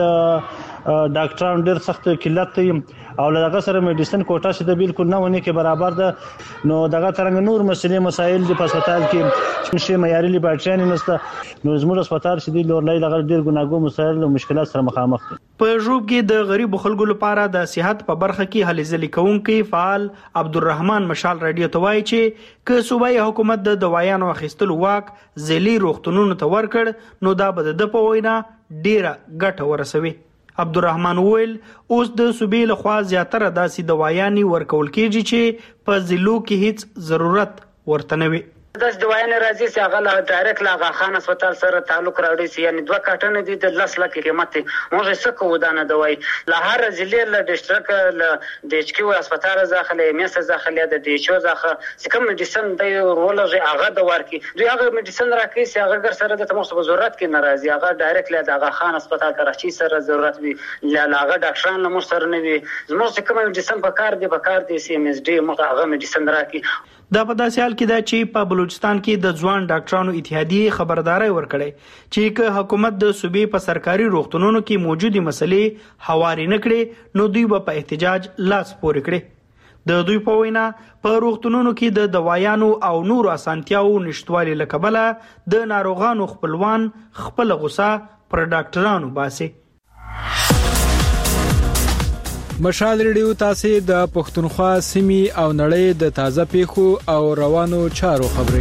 د ډاکټرانو ډېر سخت قلت دی او لږه سره میډیسن کوټا چې د بالکل نه ونی کې برابر ده نو دغه ترنګ نور مسلې مسایل د هسپتال کې شي معیاري لیبارټري نشته نو زموږ هسپتال چې د لورلای لغړ ډېر ګناګو مسایل او مشکلات سره مخامخ دي. په ژوب کې د غریب خلکو لپاره د صحت په برخه کې هلې ځلې کوونکي فعال عبدالرحمن مشال راډیو ته وایي چې که صوبایي حکومت د دوايانو اخیستلو واک ځلي روغتونونو ته ورکړ نو دا به د په وینا ډیره ګټه ورسوي. عبدالرحمن ویل اوس د صوبې له خوا زیاتره داسې دوايانې ورکول کېږي چې په ضلعو کې هیڅ ضرورت ورته نه وي. داس دوايانې راځي چې هغه له ډایرکټ له هغه خان هسپتال سره تعلق راوړي چې یعنی 2 کارټونه دي د 10 لک قیمت موږ څه کوو دا نه دوای له هر ضلع له ډیسټریکټ له د ایچ کیو هسپتال ځخله میس ځخله د ډي ایچ او ځخه چې کوم میډیسن دی ولغه هغه د ورکی دوی هغه میډیسن راکې چې هغه ګر سره د تموس ضرورت کې ناراضي هغه ډایرکټ له هغه خان هسپتال کراچي سره ضرورت وي له هغه ډاکټران له مو سره نه وي زموږ کوم میډیسن په کار دی سی ام اس ډي مو هغه میډیسن راکې. دا په داسې حال کې دا چې په بلوچستان کې د ځوان ډاکټرانو اتحادیه خبرداري ورکړې چې که حکومت د صوبې په سرکاري روغتونونو کې موجودي مسلې هواري نه کړي نو دوی به په احتجاج لاس پورې کړي. د دوی په وینا په روغتونونو کې د دوايانو او نور اسانتیاو نشټوالي لکبله د ناروغانو خپلوان خپل غوسه پر ډاکټرانو باسي. مشال ریډیو تاسو د پښتونخوا سیمې او نړۍ د تازه پیښو او روانو چارو خبري.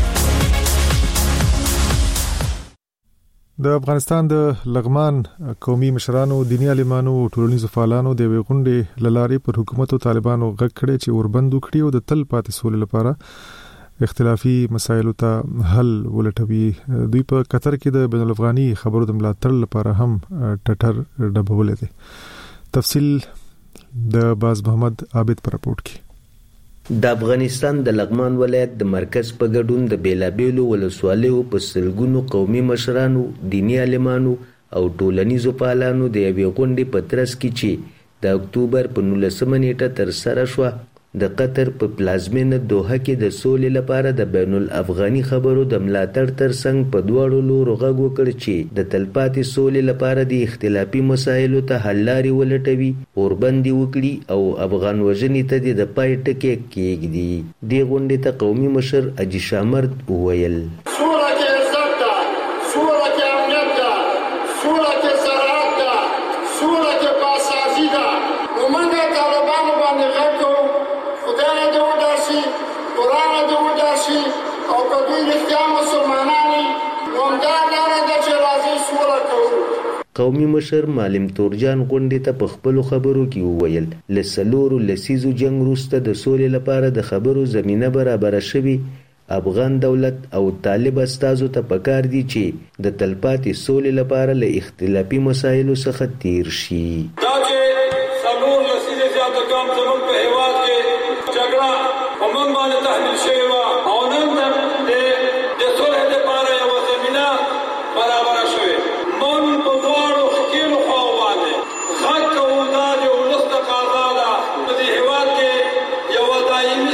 د افغانستان د لغمان قومي مشرانو دینی عالمانو او ټولنیزو فعالانو د ویغونډې للارې پر حکومت او طالبانو غږ کړي چې اوربندو کړي او د تل پاتې سولې لپاره اختلافي مسایلو ته حل ولټوي. دوی په قطر کې د بین الافغاني خبرو د ملاتړ لپاره هم ټټر ډبولې دي. تفصیل د باز محمد عابد پر راپورټ کې. د افغانستان د لغمان ولایت د مرکز په ګډون د بیلابیلو ولسوالیو په سلګونو قومي مشرانو دینی عالمانو او ټولنیزو فعالانو د یوې غونډې په ترڅ کې چې د اکتوبر په 19 نیټه تر سره شو. د قطر په پلازمینه دوحه کې د سولې لپاره د بین الافغاني خبرو د ملاتړ ترڅنګ په دواړو لورو غږ وکړ چې د تلپاتې سولې لپاره د اختلافي مسایلو ته حل لارې ولټوي، اوربندي وکړي او افغان وژنې ته د پای ټکی کېږدي. دې غونډې ته قومي مشر اجي شامرد وویل: سوله کې عزت ده، سوله کې امنیت ده، سوله کې زراعت ده، سوله کې باسازي ده. نو موږ طالبانو باندې غږ کوو، خدای دې وداسي، قرآن دې وداسي، او که دوی رښتیا مسلمانان وي نو همدا لاره ده چې راځئ سوله کوو. قومي مشر معلم تورجان غونډې ته په خپلو خبرو کې وویل: له 4 لسیزو جنگ وروسته د سولې لپاره د خبرو زمینه برابره شوې. افغان دولت او طالب استازو ته پکار دي چې د تلپاتې سولې لپاره له اختلافي مسایلو څخه تیر شي. دا چې 4 لسیزې زیاته کم زموږ په هېواد کې جګړه په موږ باندې تحمیل شوې وه او نن د صلح لپاره یوه زمینه برابره شوې. موږ په دواړو ښکېلو خواو باندې غږ کوو، دا د ولس تقاضا ده په دې هېواد کې یوه دایمي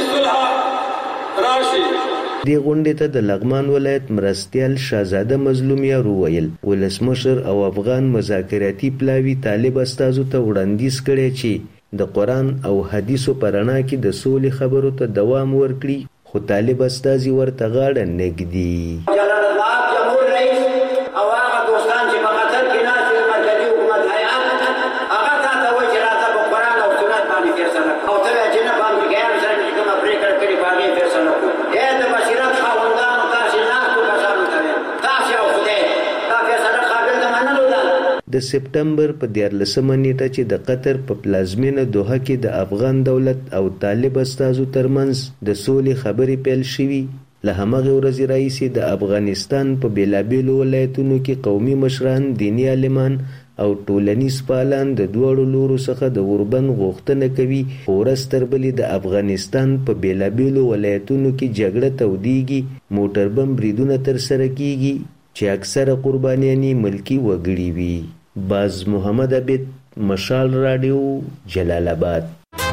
صلح راشي. دې غونډې ته د لغمان ولایت مرستیال شاهزاده مظلوم یار وویل: ولسمشر او افغان مذاکراتي پلاوي طالب استازو ته وړاندیز کړی چې د قرآن او حدیثو په رڼا کې د سولې خبرو ته دوام ورکړي، خو طالب استازي ورته غاړه نږدي. جلال الله جمهور رئیس او هغه دوستان چې په قطر کې ناست دي، مرکزي حکومت هیئت، هغه تا ته وایي چې راځه په قرآن او سنت باندې فیصله کوو، او ته وایې چې نه په امریکایانو سره چې کومه پرېکړه کړې په هغې فیصله کوو. د بصیرت خاوندانو تاسې ناستو کسانو ته وایم، تاسې او خدای دا فیصله قابل د منلو ده. د سپټمبر په 14 نیټه چې د قطر په پلازمینه دوحه کې د افغان دولت او طالب استازو ترمنځ د سولې خبرې پیل شوي، له همغې ورځې راهیسې د افغانستان په بېلابېلو ولایتونو کې قومي مشران، دیني عالمان او ټولنیز فعالان د دواړو لورو څخه د اوربند غوښتنه کوي. ورځ تر بلې د افغانستان په بېلابېلو ولایتونو کې جګړه تودېږي، موټر بم بریدونه ترسره کېږي چې اکثره قربانیانې ملکي وګړي وي. باز محمد عبید، مشال راډیو، جلال آباد.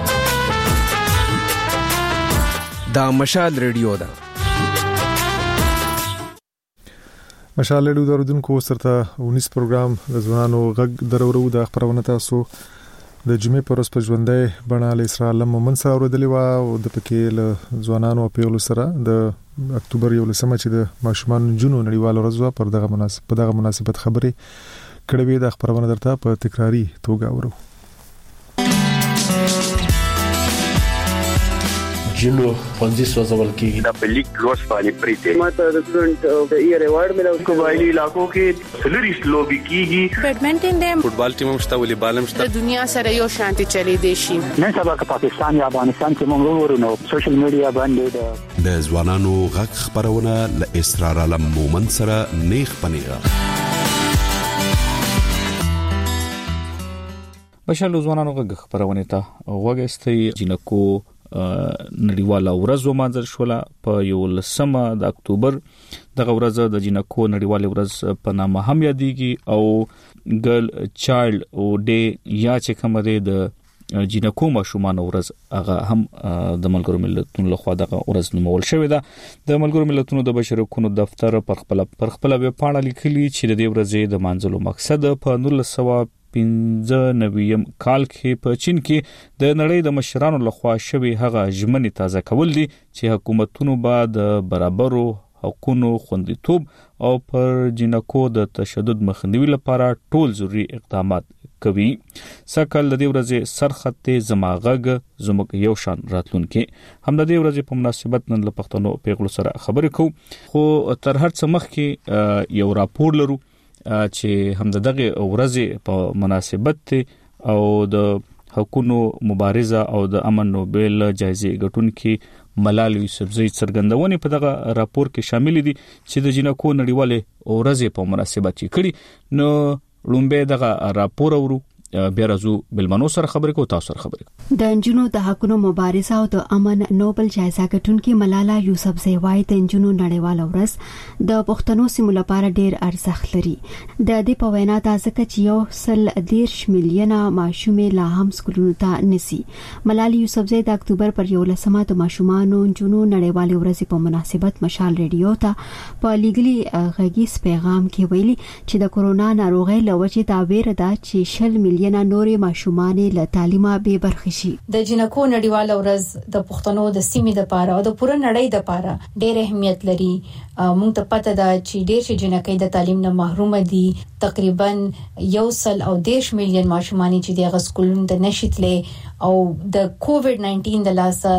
دا مشال ریډیو ده. مشال ریډیو دردونکو سرته 19 پروګرام د ځوانانو غږ درورو د خبرونه تاسو د جمعې پر ورځ په ژوندۍ بڼه له اسرائیل مومن سره ورودلی و او د پکې له ځوانانو په سره د اکتوبر 11 چې د ماشومان جنو نړیوال ورځ پر دغه مناسبت خبرې کړې د خبرونه درته په تکراری توګه اورو. جنو پنځه سوځول کېږي دا په لیګ لوس باندې پریته ماته د سټډنټ او د ایئر ایوارډ ملو قبایلی علاقو کې سلریس لوبي کیږي. بیډمنټن دیم فوټبال ټیم مشته ولې بالم شته. د دنیا سره یو شانتي چلی دی شي. نن سبا که پاکستان یا افغانستان کې موږ ورونو سوشل میډیا باندې د ځوانانو غږ خبرونه ل اسرار علم مومن سره نیغ پنیغه. بشالو ځوانانو غږ خبرونه ته وګستې جنکو نړیواله ورځ ومانځل شوله په 11 د اکتوبر. دغه ورځ د جنکو نړیواله ورځ په نامه هم یادېږي او ګرل چایلډ او ډے یا چې کوم د جنکو ماشومان ورځ هغه هم د ملګرو ملتونو لخوا دغه ورځ نومول شوې ده. د ملګرو ملتونو د بشري حقوقو دفتر پر خپل ویب پاڼه لیکلي چې د دې ورځې د مانځلو مقصد په 1995 کال کې په چین کې د نړۍ د مشرانو لخوا شوی هغه ژمنې تازه کول دي چې حکومتونو به د برابرو حقوقو خوندیتوب او پر جنکو د تشدد مخنیوي لپاره ټول ضروري اقدامات کوي. سکل د دې ورځې سرخط زماغه زموږ یو شان راتلونکي هم د دې ورځې په مناسبت نن له پښتنو پیغلو سره خبرې کوو. خو تر هر څه مخکې یو راپور لرو چې هم دغه ورځې په مناسبت او د حقوقو مبارزه او د امن نوبل جایزې ګټونکي ملال یوسفزئی څرګندونې په دغه راپور کې شامل دي چې د جنکو نړیواله ورځې په مناسبت کړي. نو لومبه دغه راپور ورو بیا راځو بلمنو سره خبرې کو تاسو سره خبرې د انجونو د حقونو مبارزه او د امن نوبل جایزه ګټونکې ملاله یوسفزۍ وايي د انجونو نړیواله ورځ د پښتنو سیمو لپاره ډیر ارزښت لري. د دې په وینا دا ځکه چې 110 میلیونه ماشومې لا هم سکولونو ته نسی. ملاله یوسفزۍ د اکتوبر پر 11مه د ماشومانو انجونو نړیواله ورځ په مناسبت مشال ریډیو ته په لیګلي غږیز پیغام کې ویلي چې د کورونا ناروغۍ لوجې دا ویره ده چې 10 میلیونه نورې ماشومان له تعلیمه بې برخې شي. د جنکو نړیواله ورځ د پښتنو د سیمې لپاره او د پوره نړۍ لپاره ډېر اهمیت لري. موږ ته پته ده چې ډېر شي جنکې د تعلیم نه محروم دي. تقریبا 110 میلیون ماشومان چې د غسکولونو ته نشیتلې او د کووډ 19 د لاسه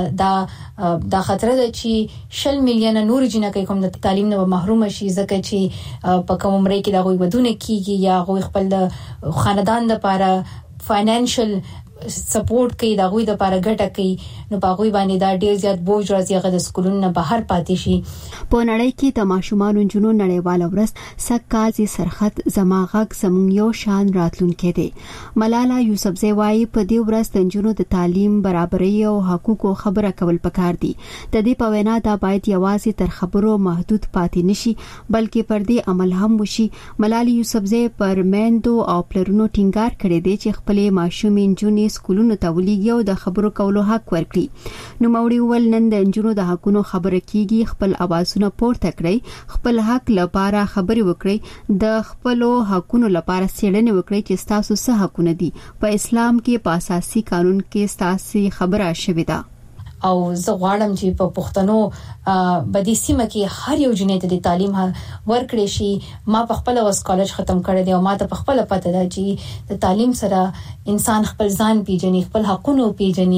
دا خطر ده چې 10 میلیونه نور جنکې کوم د تعلیم نه محروم شي ځکه چې په کوم عمر کې دا غوي ودونه کیږي یا غوي خپل خاندان لپاره فاینانشل سپورټ کوي دا غوي د لپاره ګټه کوي نو په غوي باندې دا ډیر زیات بوج راځي هغه د سکولونو نه بهر پاتې شي. په نړۍ کې د ماشومان انجونو نړیواله ورځ سکازي سرخط زماغک زمون یو شان راتلونکې دي. ملاله یوسفزۍ وايي په دې ورځ د انجونو د تعلیم برابرۍ او حقوقو خبره کول پکار دي. د دې په وینا دا باید یوازې تر خبرو محدود پاتې نشي بلکې پر دې عمل هم وشي. ملاله یوسفزۍ پر میندو او پلرونو ټینګار کړی دی چې خپل ماشومې انجونې سکولونو ته ولېږي او د خبرو کولو حق ورکړي. نو موري ول نن د انجونو د حقونو خبره کیږي. خپل اوازونه پورته کړئ، خپل حق لپاره خبرې وکړئ، د خپل حقونو لپاره څېړنه وکړئ چې تاسو څه حقونه دي. په اسلام کې په اساسي قانون کې تاسو خبره شوې ده. او زه غواړم چې په پښتنو بدی سیمه کې هر یو جنې ته د تعلیم ورکړي شي. ما په خپل وس کالج ختم کړی دی او ما ته په خپل پته ده چې د تعلیم سره انسان خپل ځان پیژني، خپل حقونه پیژني،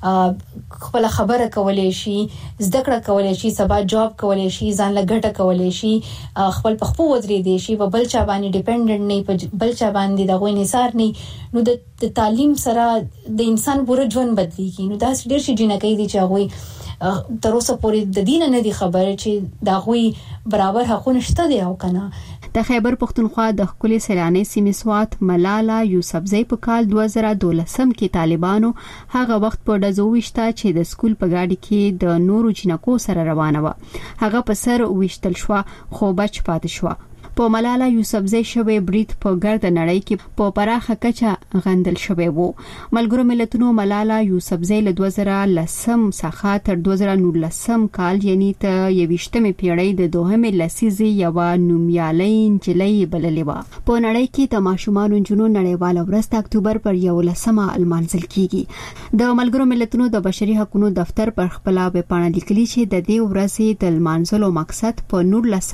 خپل خبره کولای شي، زده کړه کولای شي، سبا جاب کولای شي، ځان له ګټه کولای شي، خپل په خپل ودرې دي شي، په بل چا باندې ډیپندنت نه، په بل چا باندې د غوي نثار نه. نو د تعلیم سره د انسان پوره ژوند بدليږي. نو دا ډېر شي جنکې دي چې غوي تر اوسه پورې د دین نه دي خبره چې دا غوي برابر حقونه شته دي او کنه. د خیبر پختونخوا د خپل سیلاني سیمې سوات ملاله یوسفزۍ په کال 2012 کې طالبانو هغه وخت په ډزو وشته چې د سکول په گاډي کې د نورو جنکو سره روانه و. هغه په سر وشتل شو خو بچ پاتې شو. په ملاله یوسفزۍ شوی بریټ په ګرد نړۍ کې په پراخه کچه غندل شوی وو. ملګرو ملتونو ملاله یوسفزۍ له 2010 څخه تر 2019 کال یعنی ته 20مې پیړۍ د دوهمې لسیزې یو نومیالۍ انجلۍ بللې و. په نړۍ کې د ماشومان انجونو نړیواله ورځ د اکتوبر پر 11مه المانځل کیږي. د ملګرو ملتونو د بشري حقوقو دفتر پر خپل ویبپاڼه لیکلي چې د دې ورځې د المانځلو مقصد په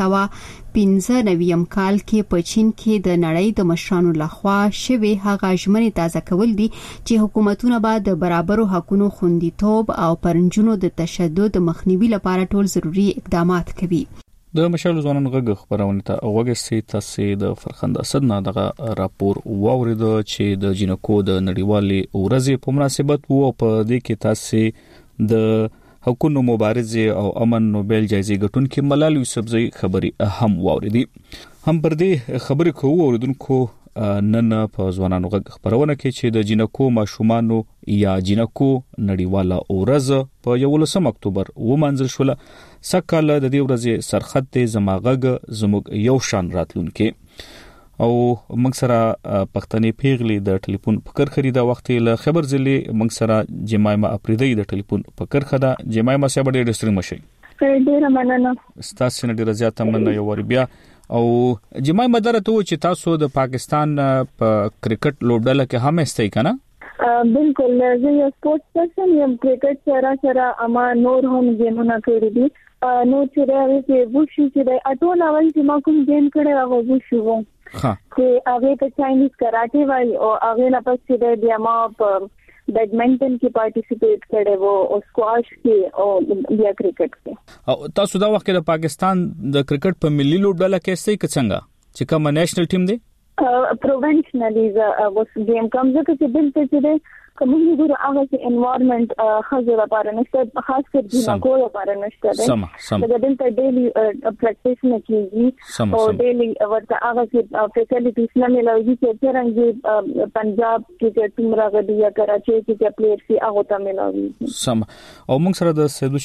1995 کال کې په چین کې د نړۍ د مشرانو لخوا شوی هغه ژمنې تازه کول دي چې حکومتونه به د برابرو حقوقو خوندیتوب او پرنجونو د تشدد مخنیوي لپاره ټول ضروري اقدامات کوي. د مشال ځوانان غږ خبرونه ته وګورئ تاسو د فرخنده صدنا دغه راپور واورید چې د جنکو د نړیوالې ورځې په مناسبت وو. په دې کې تاسو د حقوقو مبارزه او امن نوبل جایزې ګټونکې ملاله یوسفزۍ خبري هم واوریدي. هم پر دې خبرې کوو اوریدونکو نن په ځوانانو غږ خبرونه کې چې د جنکو ماشومانو یا جنکو نړیواله ورځ په 11 اکتوبر ومنځل شول. سکهاله د دې ورځې سرخط زماغږ زموږ یو شان راتلونکي او موږ سره پښتني پیغلي د ټلیفون پکر خریدا وخت له خبر ځلې موږ سره جمایمه اپریدي د ټلیفون پکر خدا جمایمه سره ډېر ستړي مشي. ډېر مننه. تاسو نه ډېر زیات مننه یو ور بیا او جمایمه درته و چې تاسو د پاکستان په کرکټ لوبډله کې هم استئ کنه؟ بالکل زه یو سپورټس پرسن یم. کرکټ سره اما نور هم گیمونه کړی دي. نو چې راوي چې وشو چې اټول اول چې ما کوم گیم کړی هغه وشو وو. چې هغه ته چاینیز کراټه وای او هغه نه پسې د ما په بیډمنټن کې پارټیسیپیټ کړی وو او سکواش کې او بیا کرکټ کې. او تاسو دا وخت د پاکستان د کرکټ په ملي لوبډله کې څه څنګه چې کوم نېشنل ټیم دی؟ پروونشنلی واس گیم کوم ځکه چې دلته چې کوم ګورو هغه چې انوایرنمنت خاصه لپاره نشته خاص کر جنکو لپاره نشته دا دلته ډیلی پریکټیس نه کیږي او ډیلی ورته هغه چې فیسیلیټیز نه ملوي چې څنګه پنجاب کې چې تمرا غدي یا کراچي کې چې پلیئر سي هغه ته ملوي سم او موږ سره د سیدو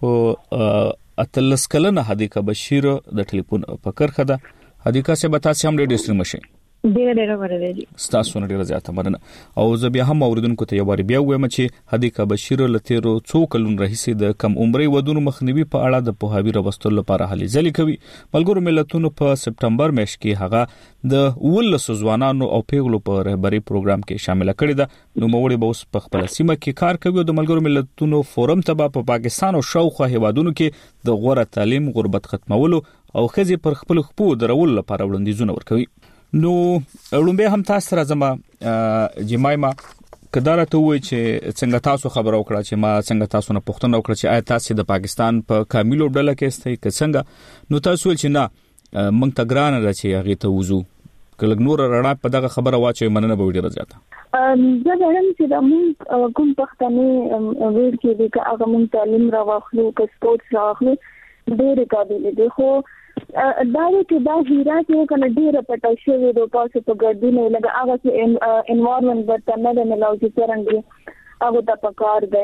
شریف اتلس کلنه حدیقه بشیر د ټلیفون په کرخه ده حدیقه سے بتا سي هم ډېر ډېر مشه ډېر ورته ستاسو نه ډېر زیاته مننه او زه بیا هم اوریدونکو ته یو بار بیا وایم چې حدیقه بشیر لتیرو څو کلون رئیس د کم عمرې ودونو مخنیوي په اړه د پوهاوی راوستلو لپاره هلې ځلې کوي ملګرو ملتونو په سپټمبر میاشت کې هغه د ولس ځوانانو او پیغلو په رهبری پروګرام کې شامل کړي ده نو موړي به اوس په خپل سیمه کې کار کوي د ملګرو ملتونو فورم ته په پاکستان او شاوخوا هیوادونو کې د غوړه تعلیم غربت ختمولو او خزي پر خپل خپو درول لپاره وړاندیزونه ورکوي نو لومبه هم تاسو سره زما جمایما کدارته وای چې څنګه تاسو خبر وکړه چې ما څنګه تاسو نه پوښتنه وکړه چې آیا تاسو د پاکستان په کاملو ډله کې استئ که څنګه نو تاسو چې نه مونږ ته ګران راځي هغه ته وځو کله نور رڼا په دغه خبره واچي مننه به ډیره زیاته زه وایم چې د مونږ کوم پښتني ویل کې د هغه مونږ تعلیم راوخلو که سپورتس راوخلو ډېر قابل دي خو دا چې دا هیرا چې کنه ډیره پټه شوی د پاسه په ګډونه لګا هغه چې انوایرنمنت ورته نه ملاوي چې څنګه هغه د پکار دی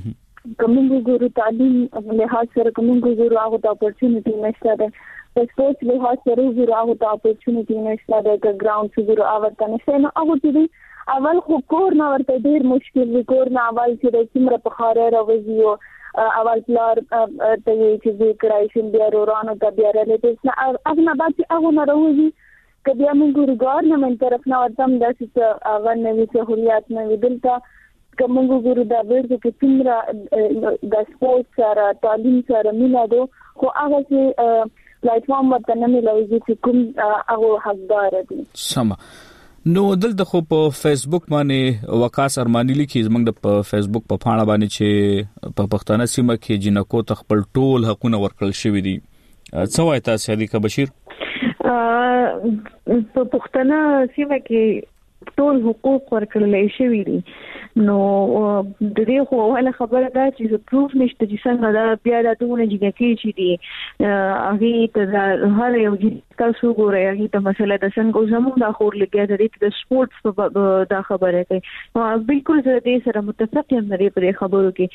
کومو ګورو تعلیم له هڅه سره کومو ګورو هغه د اپورتونټی نشته ده په سپورت له هڅه سره ګورو هغه د اپورتونټی نشته ده که ګراوند څخه ګورو هغه نشته نو هغه چې اول خو کور نه ورته ډیر مشکل وي کور نه اول چې د څومره په خاره راوځي اول پلار ته چې د کرایشن بیا ورانو ته بیا ریلیټیوز نه اغه بعد هغه نه راوځي کبي موږ ګورنمنت طرف نه ورتم داسې اول نوې سہولیات نه ودلته کومو ګورو دا ورته کې څومره د سپورت سره تعلیم سره مینا دو خو هغه چې پلیټفارم ورته نه ملوي چې کوم هغه حقدار دي سم نو دلته خو په فیسبوک باندې وقاص ارمانی لیکي زمنګ د فیسبوک په پاڼه باندې چې په پښتانه سیمه کې جنکو تخپل ټول حقونه ورکړل شوی دي څه وایي تاسو حدیقه بشیر په پښتنه سیمه کې ټول حقوق ورکړل شوی دي نو د دې خو ولا خبره ده چې پروف نشته چې څنګه دا بیا د ټول جګکی چې دي هغه ته هر یو تاسو ګورئ هغه ته مسله د څنګه زموږ د خور لګیا د سپورتس په دا خبره کوي نو بالکل زه دې سره متفق یم په خبرو کې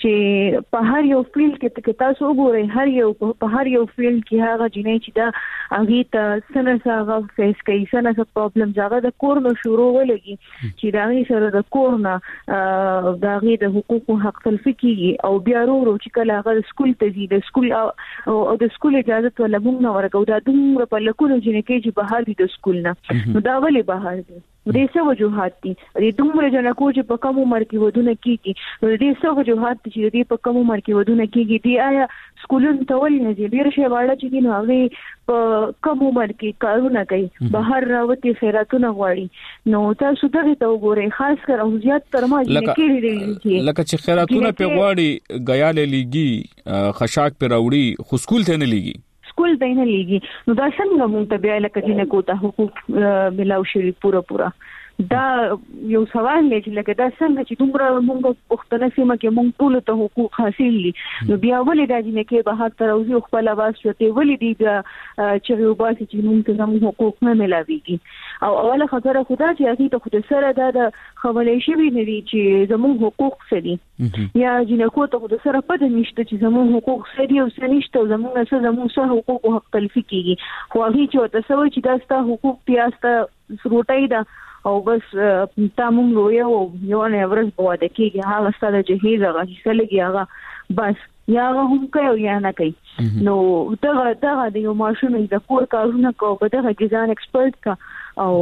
چې په هر یو فیلډ کې تاسو ګورئ هر یو په هر یو فیلډ کې هغه جنې چې دا هغه ته څنګه هغه فیس کوي څنګه پرابلم هغه د کور نو شروع ولګي چې دا غي سره د کور نه دا غي د حقوقو حق تلفي کیږي او بیا ورو چې کله هغه سکول ته ځي د سکول او د سکول اجازه ولا موږ نه ورکو دا دومره په لکونو جنکې چې بهر دي د سکول نه نو دا ولې بهر دي دې څه وجوهات دي دې دومره جنکو چې په کوم عمر کې ودونه کیږي نو دې څه وجوهات دي چې دې په کوم عمر کې ودونه کیږي دي آیا سکولونو ته ولې نه دي ډیر شي واړه چې نو هغه په کوم عمر کې کارونه کوي بهر راوتی خیراتونه غواړي نو تاسو ته ته وګورئ خاص کر او زیات تر ما کې دي لکه چې خیراتونه په غواړي غیاله لیږي خشاک په راوړي خو سکول ته نه لیږي سکول ته نه لیږي نو دا څنګه مونږ ته بیا لکه چې نه کوته حقوق ملاو شي پورا دا یو سوال دی چې لکه دا څنګه چې دومره مونږ پښتنه سیمه کې مونږ ټول ته حقوق حاصل دي نو بیا ولې دا چې کې به هر تر اوسه خپل आवाज شته ولې دی چې یو باسي چې مونږ ته زموږ حقوق نه ملاويږي او اوله خبره خدا چې هغه ته خود سره دا خبرې شي نه دي چې زموږ حقوق څه دي یا جنکو ته خود سره پد نشته چې زموږ حقوق څه دي او څه نشته زموږ حقوق او حق تلفي کیږي خو هغه چې تاسو چې دا ستاسو حقوق پیاسته سروټای دا او بس تامون یو نه ورځ بواده کېږي هغه ستاسو جهیز هغه چې لګي هغه بس یا هم کوي یا نه کوي نو دا د یو ماشوم د کور کارونه کوي په دغه ځان ایکسپرت کا او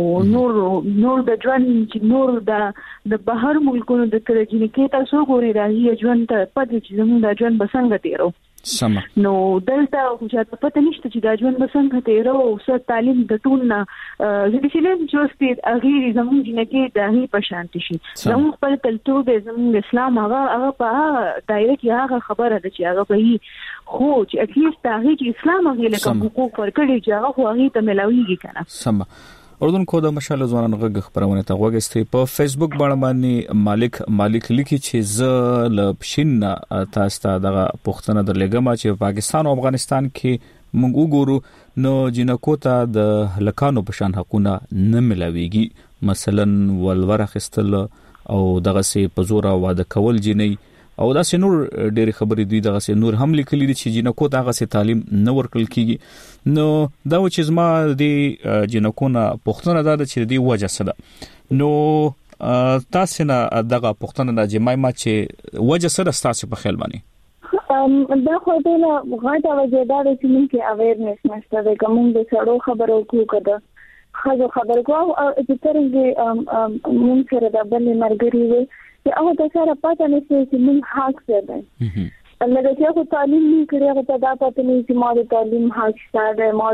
نور د ژوند نور د بهر ملکونو د ترجمه کې تاسو ګورئ راځي ژوند ته پدې چې زموږ د ژوند بسنګ تیرو سم نو دلته خو چې پته نشته چې د ژوند بسنګ تیرو او څه تعلیم د ټول نه ځکه چې جوستې اغیر زموږ جنکې د هی په شانتي شي زموږ خپل کلتور د زموږ اسلام هغه په دایره کې هغه خبره ده چې هغه په خو چې اټلیست هغه چې اسلام هغه له کوم حقوق ورکړي چې هغه خو هغه ته ملاويږي کنه سم اردوونکو د مشال ځوانان غږ خبرونه ته وګورئ په فیسبوک باندې مالک لیکي چې ز ل پښین تاسو ته دغه پښتنه درلګم چې پاکستان او افغانستان کې موږ وګورو نو جنکو ته د لکانو په شان حقونه نه ملويږي مثلا ولور خستل او دغه سي په زور واده کول جنې او دا سينور ډېری خبرې دوی دغه سينور هم لیکلي دي چې جنکو دغه سي تعلیم نه ورکړل کیږي نو دا و چې زما د جنکو نه پښتنه ده چې دی وجه سره نو تاسو نه دغه پښتنه نه جمعي ما چې وجه سره تاسو په خیال باندې دا خو ډېر غاټه وجه ده چې موږ کې اویرنس نشته د کوم د سړو خبرو کوو خبر کوو چې څنګه موږ سره د بل مرګري وي چې هغه د سره پاتې نشي چې موږ حق سره لکه چې خو تعلیم نه کړی هغه ته دا پاتې نه چې ما د تعلیم حق سره ما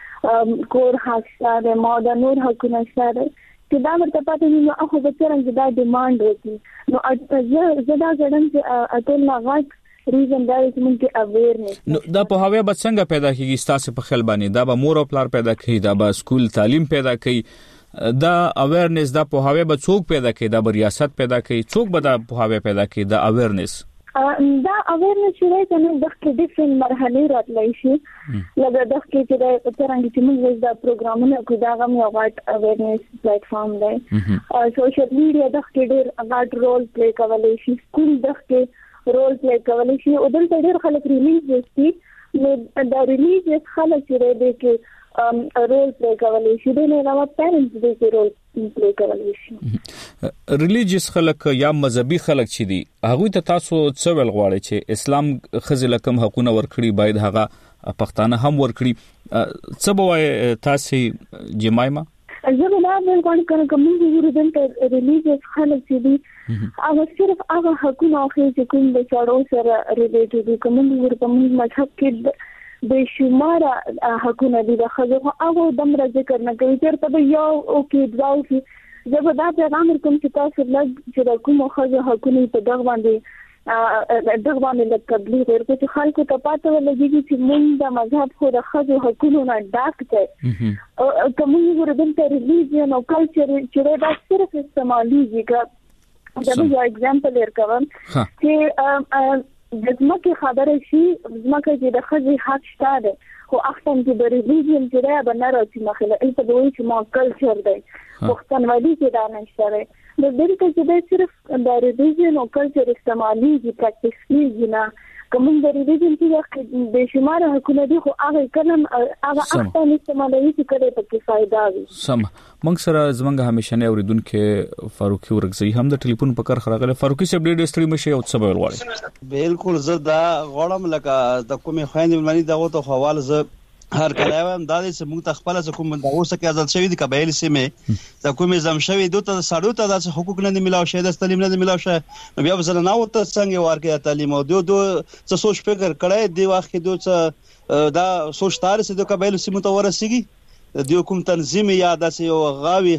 د کور حق سره ما د نور حقونه سره چې دا ورته پاتې نه هغه د څنګه دا ډیماند وکړي نو زه دا غواړم چې اټول ناغات ریزن دا چې موږ کې اویرنس نو دا په هوا به څنګه پیدا کیږي تاسو په خیال باندې دا به مور او پلار پیدا کوي دا به سکول تعلیم پیدا کوي دا اویرنس دا په هوا به څوک پیدا کوي دا به ریاست پیدا کوي څوک به دا په هوا پیدا کوي دا اویرنس دا اویرنس چې راځي د ډیفرنٹ مرحله راتلای شي لکه د کې چې د څنګه چې موږ دا پروګرامونه کوو دا غو یو غټ اویرنس پلیټ فارم دی سوشل میډیا د کې ډېر غټ رول پلی کولای شي سکول د کې رول پلی کولای شي او دلته ډېر خلک ریلیجیس دي نو دا ریلیجیس خلک چې دی کې رول پلی کولای شي د نو پیرنټس د رول پلی کولای شي ریلیجیس خلک یا مذهبي خلک چې دي هغه ته تاسو څه ویل غواړئ چې اسلام خزل کم حقونه ورکړي باید هغه پښتانه هم ورکړي څه به تاسو جمایما زه به دا ویل کوم چې د ریلیجیس خلک چې دي هغه صرف هغه حقونه چې کوم د چاړو سره ریلیټډ دي کوم ورته مذهب کې د شمار حقونه دي د خلکو هغه دمر ذکر نه کوي چې یو او کې دواو چې زه به دا پیغام کوم چې تاسو لږ چې کوم خلکو حقونه په دغه باندې د تبلیغ ورکړي چې خلکو ته پاتې ولګي چې موږ د مذهب خو د خلکو حقوقو نه ډاک دي کوم ورته ریلیجن او کلچر چې دا صرف استعماليږي دا یو اگزامپل ورکوم چې دغه خبره شي زمکه چې د خزي حق شته خو اختن چې د ریلیجن چې دا به نه راځي مخله البته دوی چې ما کلچر دی پښتونولي کې دا نشته د دې چې دا صرف د ریلیجن او کلچر استعمالي دي پریکټیس کیږي نه کوم د ریلیجن چې د شمار حقوقو دي خو هغه کلم هغه اختن استعمالي چې کړي په کې فائدہ وي سم موږ سره زمونږ همیشنه اوریدونکو فاروقي ورغزي هم د ټلیفون په کار خراغله فاروقي صاحب ډېر ستړي مشه او څه ویل غواړي بالکل زه دا غواړم لکه د کومې خويندې ملمنې دغه ته حواله زه هر کله وایم دا چې موږ ته خپل څه کوم د اوسه کې آزاد شوی د قبایل سیمه د کومې زم شوی دوته سړو ته د حقوق نه ملاو شه د تعلیم نه ملاو شه نو بیا وسره نه وته څنګه ورکه تعلیم او دو څه سوچ فکر کړای دی واخ کې دو څه دا سوچ تار سي د قبایل سیمه ته ورسیږي د کوم تنظیم یا د یو غاوي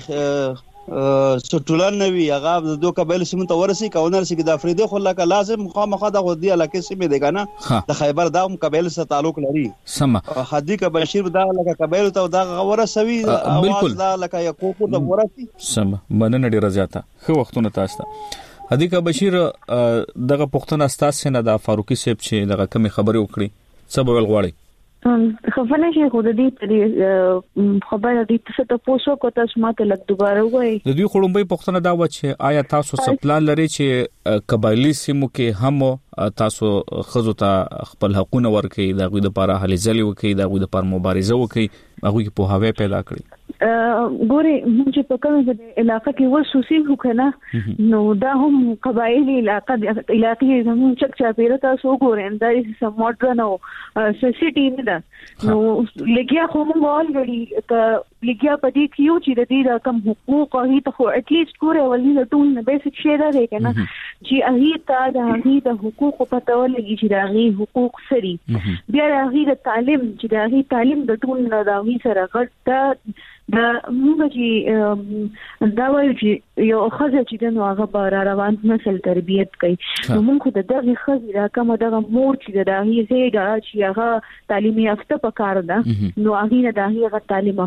ټولن نوی هغه د دوه قبایل سیمه ته ورسي کاونر سي د افریدي خو لکه لازم مخامخه د غودي علاقه سیمه دی کنه د خیبر دا قبایل سره تعلق لري سم حدیقه بشیر دا لکه قبایل ته دا ورسوي بالکل دا لکه یعقوب د ورسي سم مننه ډیره زیاته خو وختونه تاسو ته حدیقه بشیر دغه پښتون استاد سره د فاروقي صاحب چې دغه کمی خبري وکړي څه به غواړي خفنه شي خو د دې خبره دي څه ته پوښو کو تاسو ماته لږ دوباره وایي د دوی خړومبي پښتنه دا و چې آیا تاسو څه پلان لري چې قبایلی سیمو کې هم تاسو خزو ته خپل حقوقونه ورکړي د غوډه لپاره هلې ځلې وکړي د غوډه لپاره مبارزه وکړي هغه کې په هوا پیدا کړی ګوري موږ په کومه علاقه کې وسوسي وکنه نو دا هم قبایلی علاقه زموږ چک چاپیره تاسو ګورئ دا سم ماډرن او سټي نه ده نو لګیا خو موږ اولګړي ته لګیا پدې کیو چې د دې کم حقوق او هیڅ خو اټلیست ګورئ ولې د ټول نه بیسیک شی دا دی کنه چې هغه د حقوق په تول لګي چې د حقوق سری بیا د تعلیم چې د تعلیم د ټول نه دا وی سره غټ دا موږ چې دا وایو چې یو خزه چې نو هغه بار روان نسل تربیت کوي نو موږ د دغه خزه دا کوم دغه مور چې دا هي زیګه چې هغه تعلیمي یافته پکار ده نو هغه د هغه تعلیم اخلو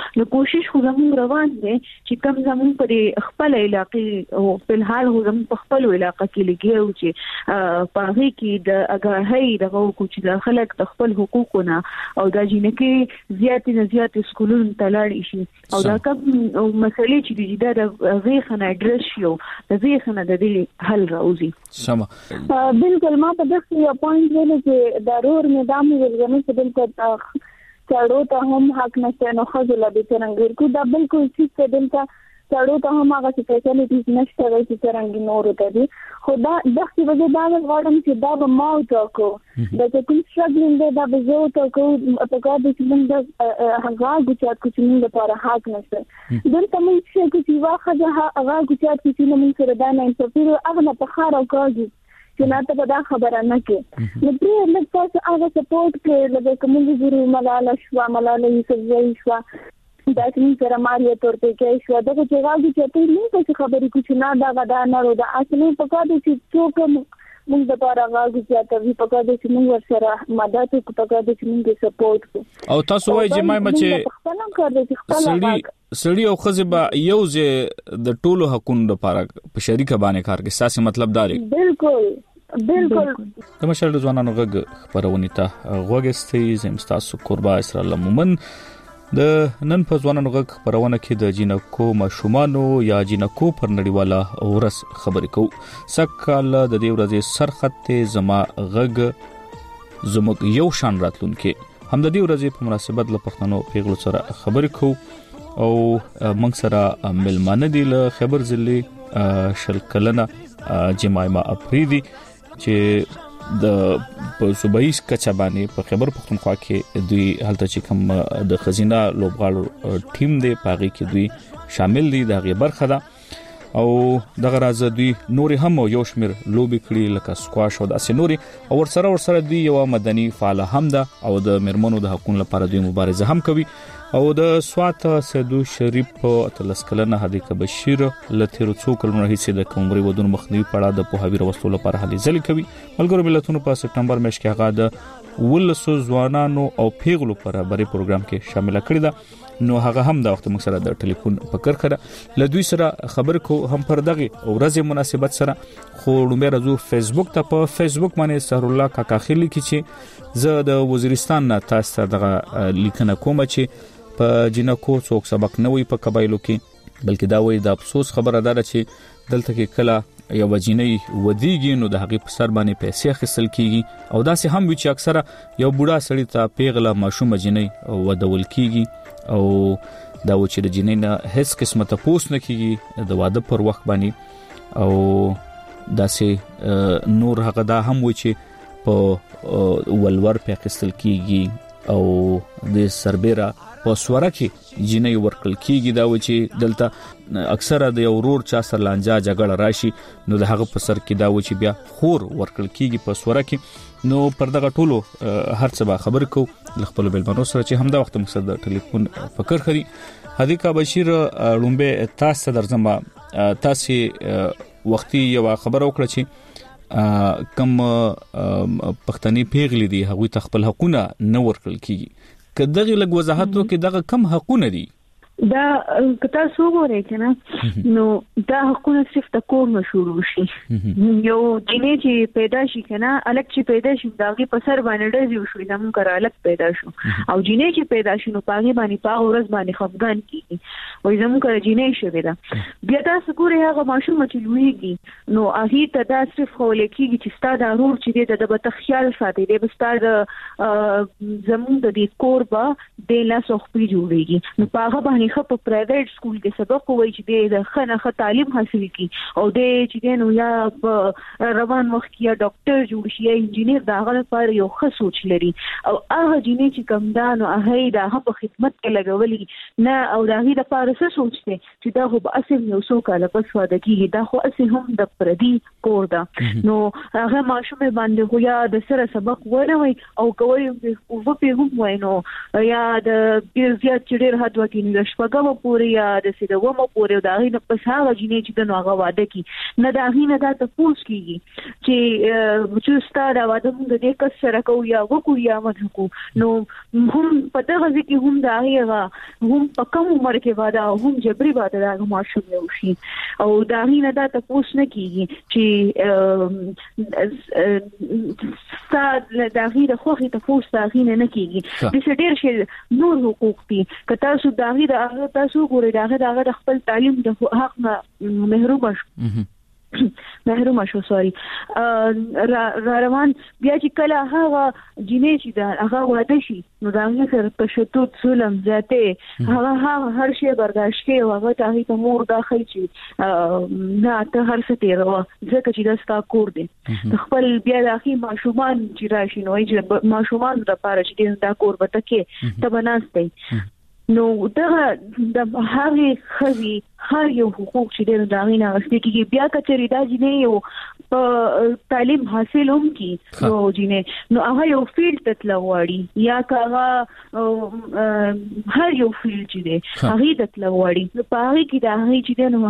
نو کوشش خو زموږ روان دی چې کم زموږ په خپل علاقې او په الحال خو زموږ په خپل علاقې کې لګیو چې په هغه کې د اګاهي دغه کوچ د خلک د خپل حقوقونه او د جنکې زیات سکولونو ته لاړ شي او دا کوم مسلې چې د غیخنه اډرس شو د غیخنه د دې حل راوځي. سم بالکل ما په دغه یو پوینټ ویل چې ضرور نظام ورغنه چې بالکل چاړو ته هم حق نشته نو خزل به څنګه ورکو دا بالکل چې دلته چاړو ته هم هغه فیسیلیټیز نشته چې څنګه نور ته دي خدا دغه وجه دا غواړم چې دا به ما وکړو دا کوم ستراګلینګ دا به زه وکړو په کار د څنګه هغه چې کوم لپاره حق نشته دلته موږ چې واخه هغه چې موږ سره دا نه انتفیر هغه په خار او کاږي چې نه ته دا خبره نه کې نو پرې لږ تاسو هغه سپورټ کې لږ کومې ضروري ملاله یوسفزئی شو دا چې سره ماریا تورته کې شو دا چې راځي چې ته نه څه خبرې کوي نه دا نه رو دا اصلي په کار دي چې څوک موږ د پاره راځي چې ته په کار دي چې موږ ورسره مدد کوو په کار دي چې موږ سپورټ کوو او تاسو وایي چې ما سړی او خزبه یو ځای د ټولو حقوقو لپاره په شریکه باندې کار کوي ساسي مطلب دا دی. بالکل د مشال ځوانانو غږ خبرونه ته غوګستي زمستاسو قربا اسرائیل مومن د نن په ځوانانو غږ خبرونه کې د جینکو ماشومانو یا جینکو پر نړیواله ورځ خبرې کوو. سکهال د دې ورځې سرخط زما غږ زموږ یو شان راتلونکي هم د دې ورځې په مناسبت له پښتنو پیغلو سره خبرې کوو او موږ سره ملمانه دي له خبر ضلع شل کلنه جمایما اپریدي چې د صوبایي کچا باندې په خبر پختونخوا کې دوی حالت چې کوم د خزینه لوبغاړو ټیم دی پاغي کې دوی شامل دي د غي برخه ده او دغه راز دوی نور هم یو شمیر لوبي کړی لکه سکواش او د اسنوري او ورسره دوی یو مدني فعال هم ده او د مرمنو د حقوقو لپاره دوی مبارزه هم کوي او د سوات سیدو شریف تلسکلنه حدیقه بشیر لته رڅو کلونه هیڅ د کومري ودون مخنیوي پړه د پوهاوی وروستو لپاره هلي ځلې کوي. ملګرو ملتونو په سپټمبر میاشت کې هغه د ولسو ځوانانو او پیغلو پر بری پروګرام کې شامل کړی ده نو هغه هم د وخت موږ سره د ټلیفون په کرخه لدوی سره خبر کو هم پر دغه ورځې مناسبت سره خو لومبه راځو فیسبوک ته په فیسبوک باندې سر الله کاکاخلی کې چې زه د وزیرستان نه تاسو دغه لیکنه کوم چې په جنکو څوک سبق نه وي په قبایلو کې بلکې دا وایي د افسوس خبره ده چې دلته کې کله یو وجینې ودیږي نو د هغې په سر باندې پیسې اخیستل کیږي او داسې هم وي چې اکثره یو بوډا سړی ته پیغله ماشومه جینۍ ودول کیږي او دا و چې د جینۍ نه هیڅ قسمه تپوس نه کیږي د واده پر وخت باندې او داسې نور هغه دا هم وي چې په ولور په اخیستل کیږي او د سربېره په سوره کې جنې ورکل کیږي دا و چې دلته اکثره د یو ورور چا سره لانجا جګړه راشي نو د هغه په سر کې دا و چې بیا خور ورکل کیږي په سوره کې نو پر دغه ټولو هر څه به خبر کو خپل بلمنو سره چې همدا وخت مقصد د ټلیفون فکر خري حدیقه بشیر لومبه تاسو درځم تاسو وختي یو خبر وکړه چې کم پښتني پیغلې دي هغه ته خپل حقونه نه ورکل کیږي کداغه لګ وضاحت وکړي دغه کم حقونه دي دا کته سو غوړې کنه نو دا حقونه صرف د کور نه شروع شي یو جنې چې پیدا شي کنه الګ چې پیدا شي داغه په سر باندې ډېر شو دا مونږ کرا الګ پیدا شو او جنې چې پیدا شي نو پاغي باندې پاغ ورځ باندې خفغان کیږي وای زموږ کرا جنې شوې ده بیا تاسو ګورئ هغه ماشوم چې لویږي نو هغه ته دا صرف خو لیکيږي چې ستاسو د رور چې د به تخیل ساتي د ستاسو زموږ د دې کور به د لاس خپل جوړيږي نو پاغه باندې خو په پرایویټ سکول کې سبق وایي چې د خنه تعلیم حاصل کی او د چې نو یا روان وخت کې یا ډاکټر جوړ شي یا انجینیر دا هغه لپاره یو ښه سوچ لري او هغه جنې چې کم دانو هغه د په خدمت کې لګولي نه او دا هغه لپاره څه سوچته چې دا خو به اصل یو څو کاله پس واده کیږي دا خو اصل هم د پردي کور ده نو هغه ماشوم باندې خو یا د سره سبق ورنوي او کوي او په هم وای نو یا د ډیر زیات چې ډیر حد وکړي شپږم پورې یا د سیدوم پورې دا غي نه پس هغه جنې چې د نوغه واده کی نه دا غي نه دا تفوس کیږي چې ستاره واده موږ د دې کس سره کو یا وکړو یا مخکو نو هم پته غزي کې هم دا هغه هم په کوم عمر کې واده هم جبري واده دا ماشوم یو شي او دا غي نه دا تفوس نه کیږي چې ستاره دا غي د خوخي تفوس دا غي نه کیږي د ډېر شي نور حقوق دي که تاسو دا غي د تاسو ګورئ دا د خپل تعلیم د حق نه محروم شو سوري روان بیا چې کله هغه جنې چې دا هغه واده شي نو دا سره تشدد ظلم زیاته هغه هر شی برداشت کوي او هغه ته مور داخل شي نه ته هر څه تیرو ځکه چې دا ستا کور دی خپل بیا د اخی ماشومان چې راشي نو چې ماشومان د پاره چې دا کور به تکي ته بناسته نو دا د هغه خوي هر یو حقوق چې د داغینه غوښتي کې بیا کچري دا جنې یو تعلیم حاصل هم کی نو جنې نو هغه یو فیلډ ته تلوړي یا هغه هر یو فیلډ چې دی هغه ته تلوړي په هغه کې دا هغه چې نو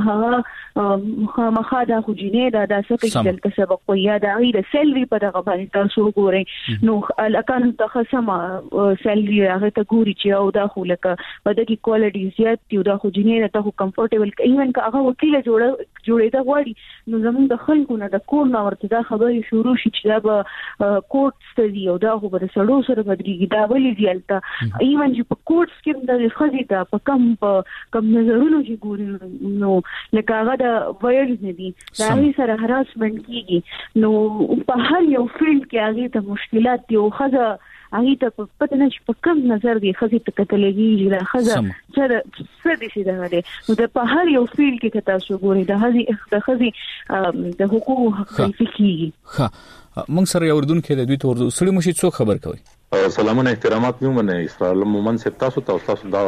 هغه مخاده خو جنې دا څه کې دلته سبق یا دا هغه د سیلري په دغه باندې تاسو ګورئ نو الکان تخصمه سیلري هغه ته ګوري چې او دا خو لکه په دغه کوالټي زیات دی دا خو جنې ته کمفورټ ایون که هغه وکیل جوړېدا غواړي نو زموږ د خلکو نه د کور نه ورته دا خبرې شروع شي چې دا به کوټ ستدي او دا خو به سړو سره بدريږي دا ولې دیالته ایون چې په کوټ کې د خزي دا په کم نظرونو چې ګوري نو لکه هغه د وایرز نه دي دا هي سره هراسمنت کیږي نو په هر یو فیلډ کې هغه ته مشکلات دي او خزه هغه ته پته نه په کوم نظر دی خزي ته کتلېږي دا خزه چې څه دي چې دا دی نو د په هر یو فیلډ کې تاسو ګورئ د خزي د حقوقو حق کیږي ها موږ سره یو اردن کې د دوی تور سړي مشي څو خبر کوي سلامونه احترامات مې ومنه اسرائیل مومن سپ تاسو دا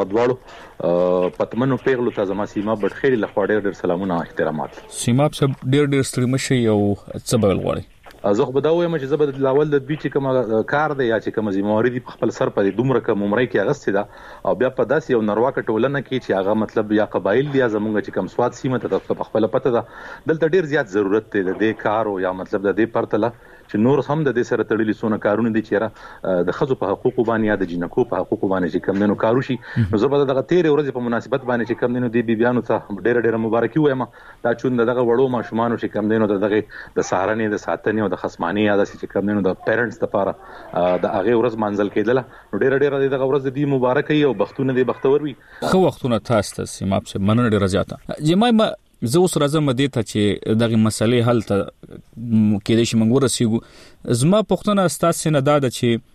دواړو پتمنو پیغلو ته زما سیما بټخېری لخوا ډېر سلامونه احترامات سیما په ډېر ستړي مشي او څه بل غواړي زه خو به دا وایم چې زبر لاول د دوی چې کوم کار دی یا چې کوم ذمہواری دی په خپل سر په دومره کوم عمرې کې اغستې ده او بیا په داسې یو نرواکه ټولنه کې چې هغه مطلب یا قبایل یا زمونږ چې کوم سواد سیمه ته په خپل پته ده دلته ډیر زیات ضرورت دی د دې کار او یا مطلب د دې پرتله چې نور هم د دې سره تړلي سونه کارونه دي چې د خزو په حقوقو باندې یا د جنکو په حقوقو باندې چې کوم نو کارو شي نو زه به دغه 13 ورځې په مناسبت باندې چې کوم نو دی بیانو ته ډیر مبارکي وایم دا چون دغه وړو ماشومان چې کوم نو دغه د سهارنې د ساتنې او د خصماني یا د چې کوم نو د پیرنټس لپاره د هغه ورځ منځل کېدله نو ډیر دغه ورځ دی مبارکي او بختونه دی بختور وي خو وختونه تاسو ته سیمه په مننه ډیر زیاته جمعه زه اوس راځم دې ته چې دغه مسلې حل ته کېدې شي موږ ورسېږو زما پښتنه ستاسو نه دا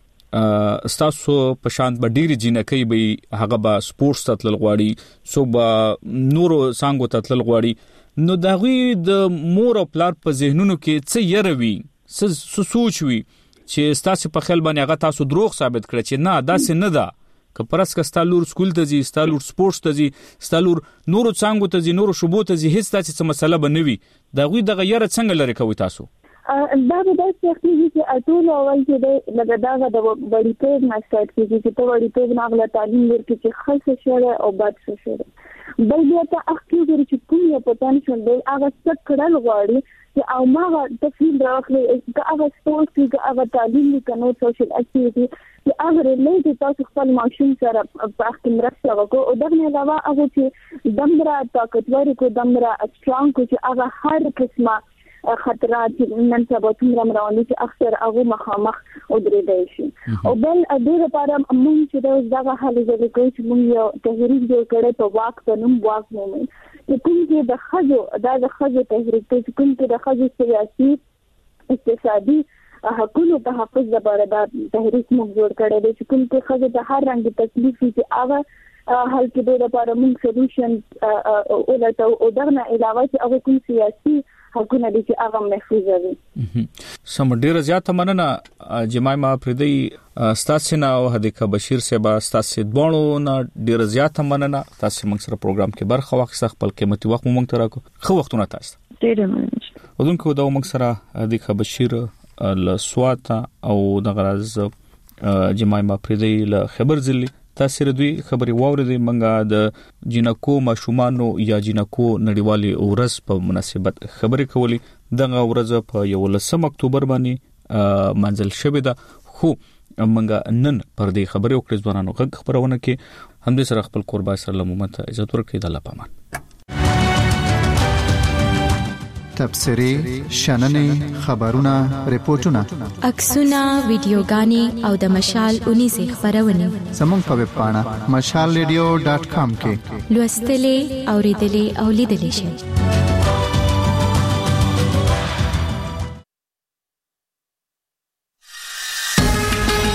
چې ستاسو په شان به ډېری جنکې به هغه به سپورتس ته تل غواړي سو به نورو څنګه ته تل غواړي نو دغه د مور او پلار په ذهنونو کې څه يروي څه سوچ وي چې ستاسو په خیال باندې هغه تاسو دروغ ثابت کړئ چې نه داسې نه ده که پرس که ستالور سکول ته زی ستالور سپورتس ته زی ستالور نورو څنګه ته زی نورو شوبو ته زی هیڅ تاسو څه مسله بنوي دا غوي د غیر څنګه لري کوي تاسو دا به د شخصي چې اټول اول چې د لګداغه د وړیتوب نه سټارټ کیږي چې ته وړیتوب نه غلا تعلیم ورکړي چې خاصه شوه او بد شوه بل بیا ته اخیری چې کوم یو پوتنشل دی هغه څه کړل غواړي چې او ما تفصیل راخلي هغه سپورت کې هغه تعلیم کې نو سوشل اکټیویټي چې هغه ریلیټ تاسو خپل ماشوم سره په اخر مرسته وکړو او دغه علاوه هغه چې دمره طاقتور کو دمره سترونګ کو چې هغه هر قسمه خطرات نن سبا څومره رواني چې اکثر هغه مخامخ او درېدای شي او بل د لپاره موږ چې دا حل زده کوي چې موږ یو تحریک جوړ کړي په واک په نوم واک مومن چې کوم کې د خزو د خزو تحریک چې کوم کې د خزو سیاسي اقتصادي حقوقو ته حافظ لپاره دا تحریک موږ جوړ کړي چې کوم کې خزو د هر رنګ تکلیف چې هغه حل کې د لپاره موږ سولوشن او دغه علاوه چې هغه کوم سیاسي حقونه دي چې هغه محفوظ وي سم ډیره زیاته مننه جمایما پردی ستاسو نه او هدیکه بشیر صاحب ستاسو دوانو نه ډیره زیاته مننه تاسو موږ سره پروګرام کې برخه واخیسته خپل قیمتي وخت موږ ته راکو خو وختونه تاسو ډیره مننه ودونکو دا موږ سره هدیکه بشیر ل سواتا او د غراز جمایما پردی ل خبر ځلی تاسو دوی خبري واوریدې منګه د جنکو ماشومانو یا جنکو نړیوالي ورځ په مناسبت خبري کولې دغه ورځ په 11 اکتوبر باندې منځل شوې ده خو منګه نن پر دې خبري وکړې ځوانانو غږ خبرونه کې هم دې سره خپل قربا سره لمومت عزت ورکړي د الله پامان تبصري شننې خبرونه ریپورتونه عکسونه ویډیوګانې او د مشال 19 خبرونه زموږ په ویب پاڼه mashalradio.com کې لوستلې اوریدلې او لیدلې شئ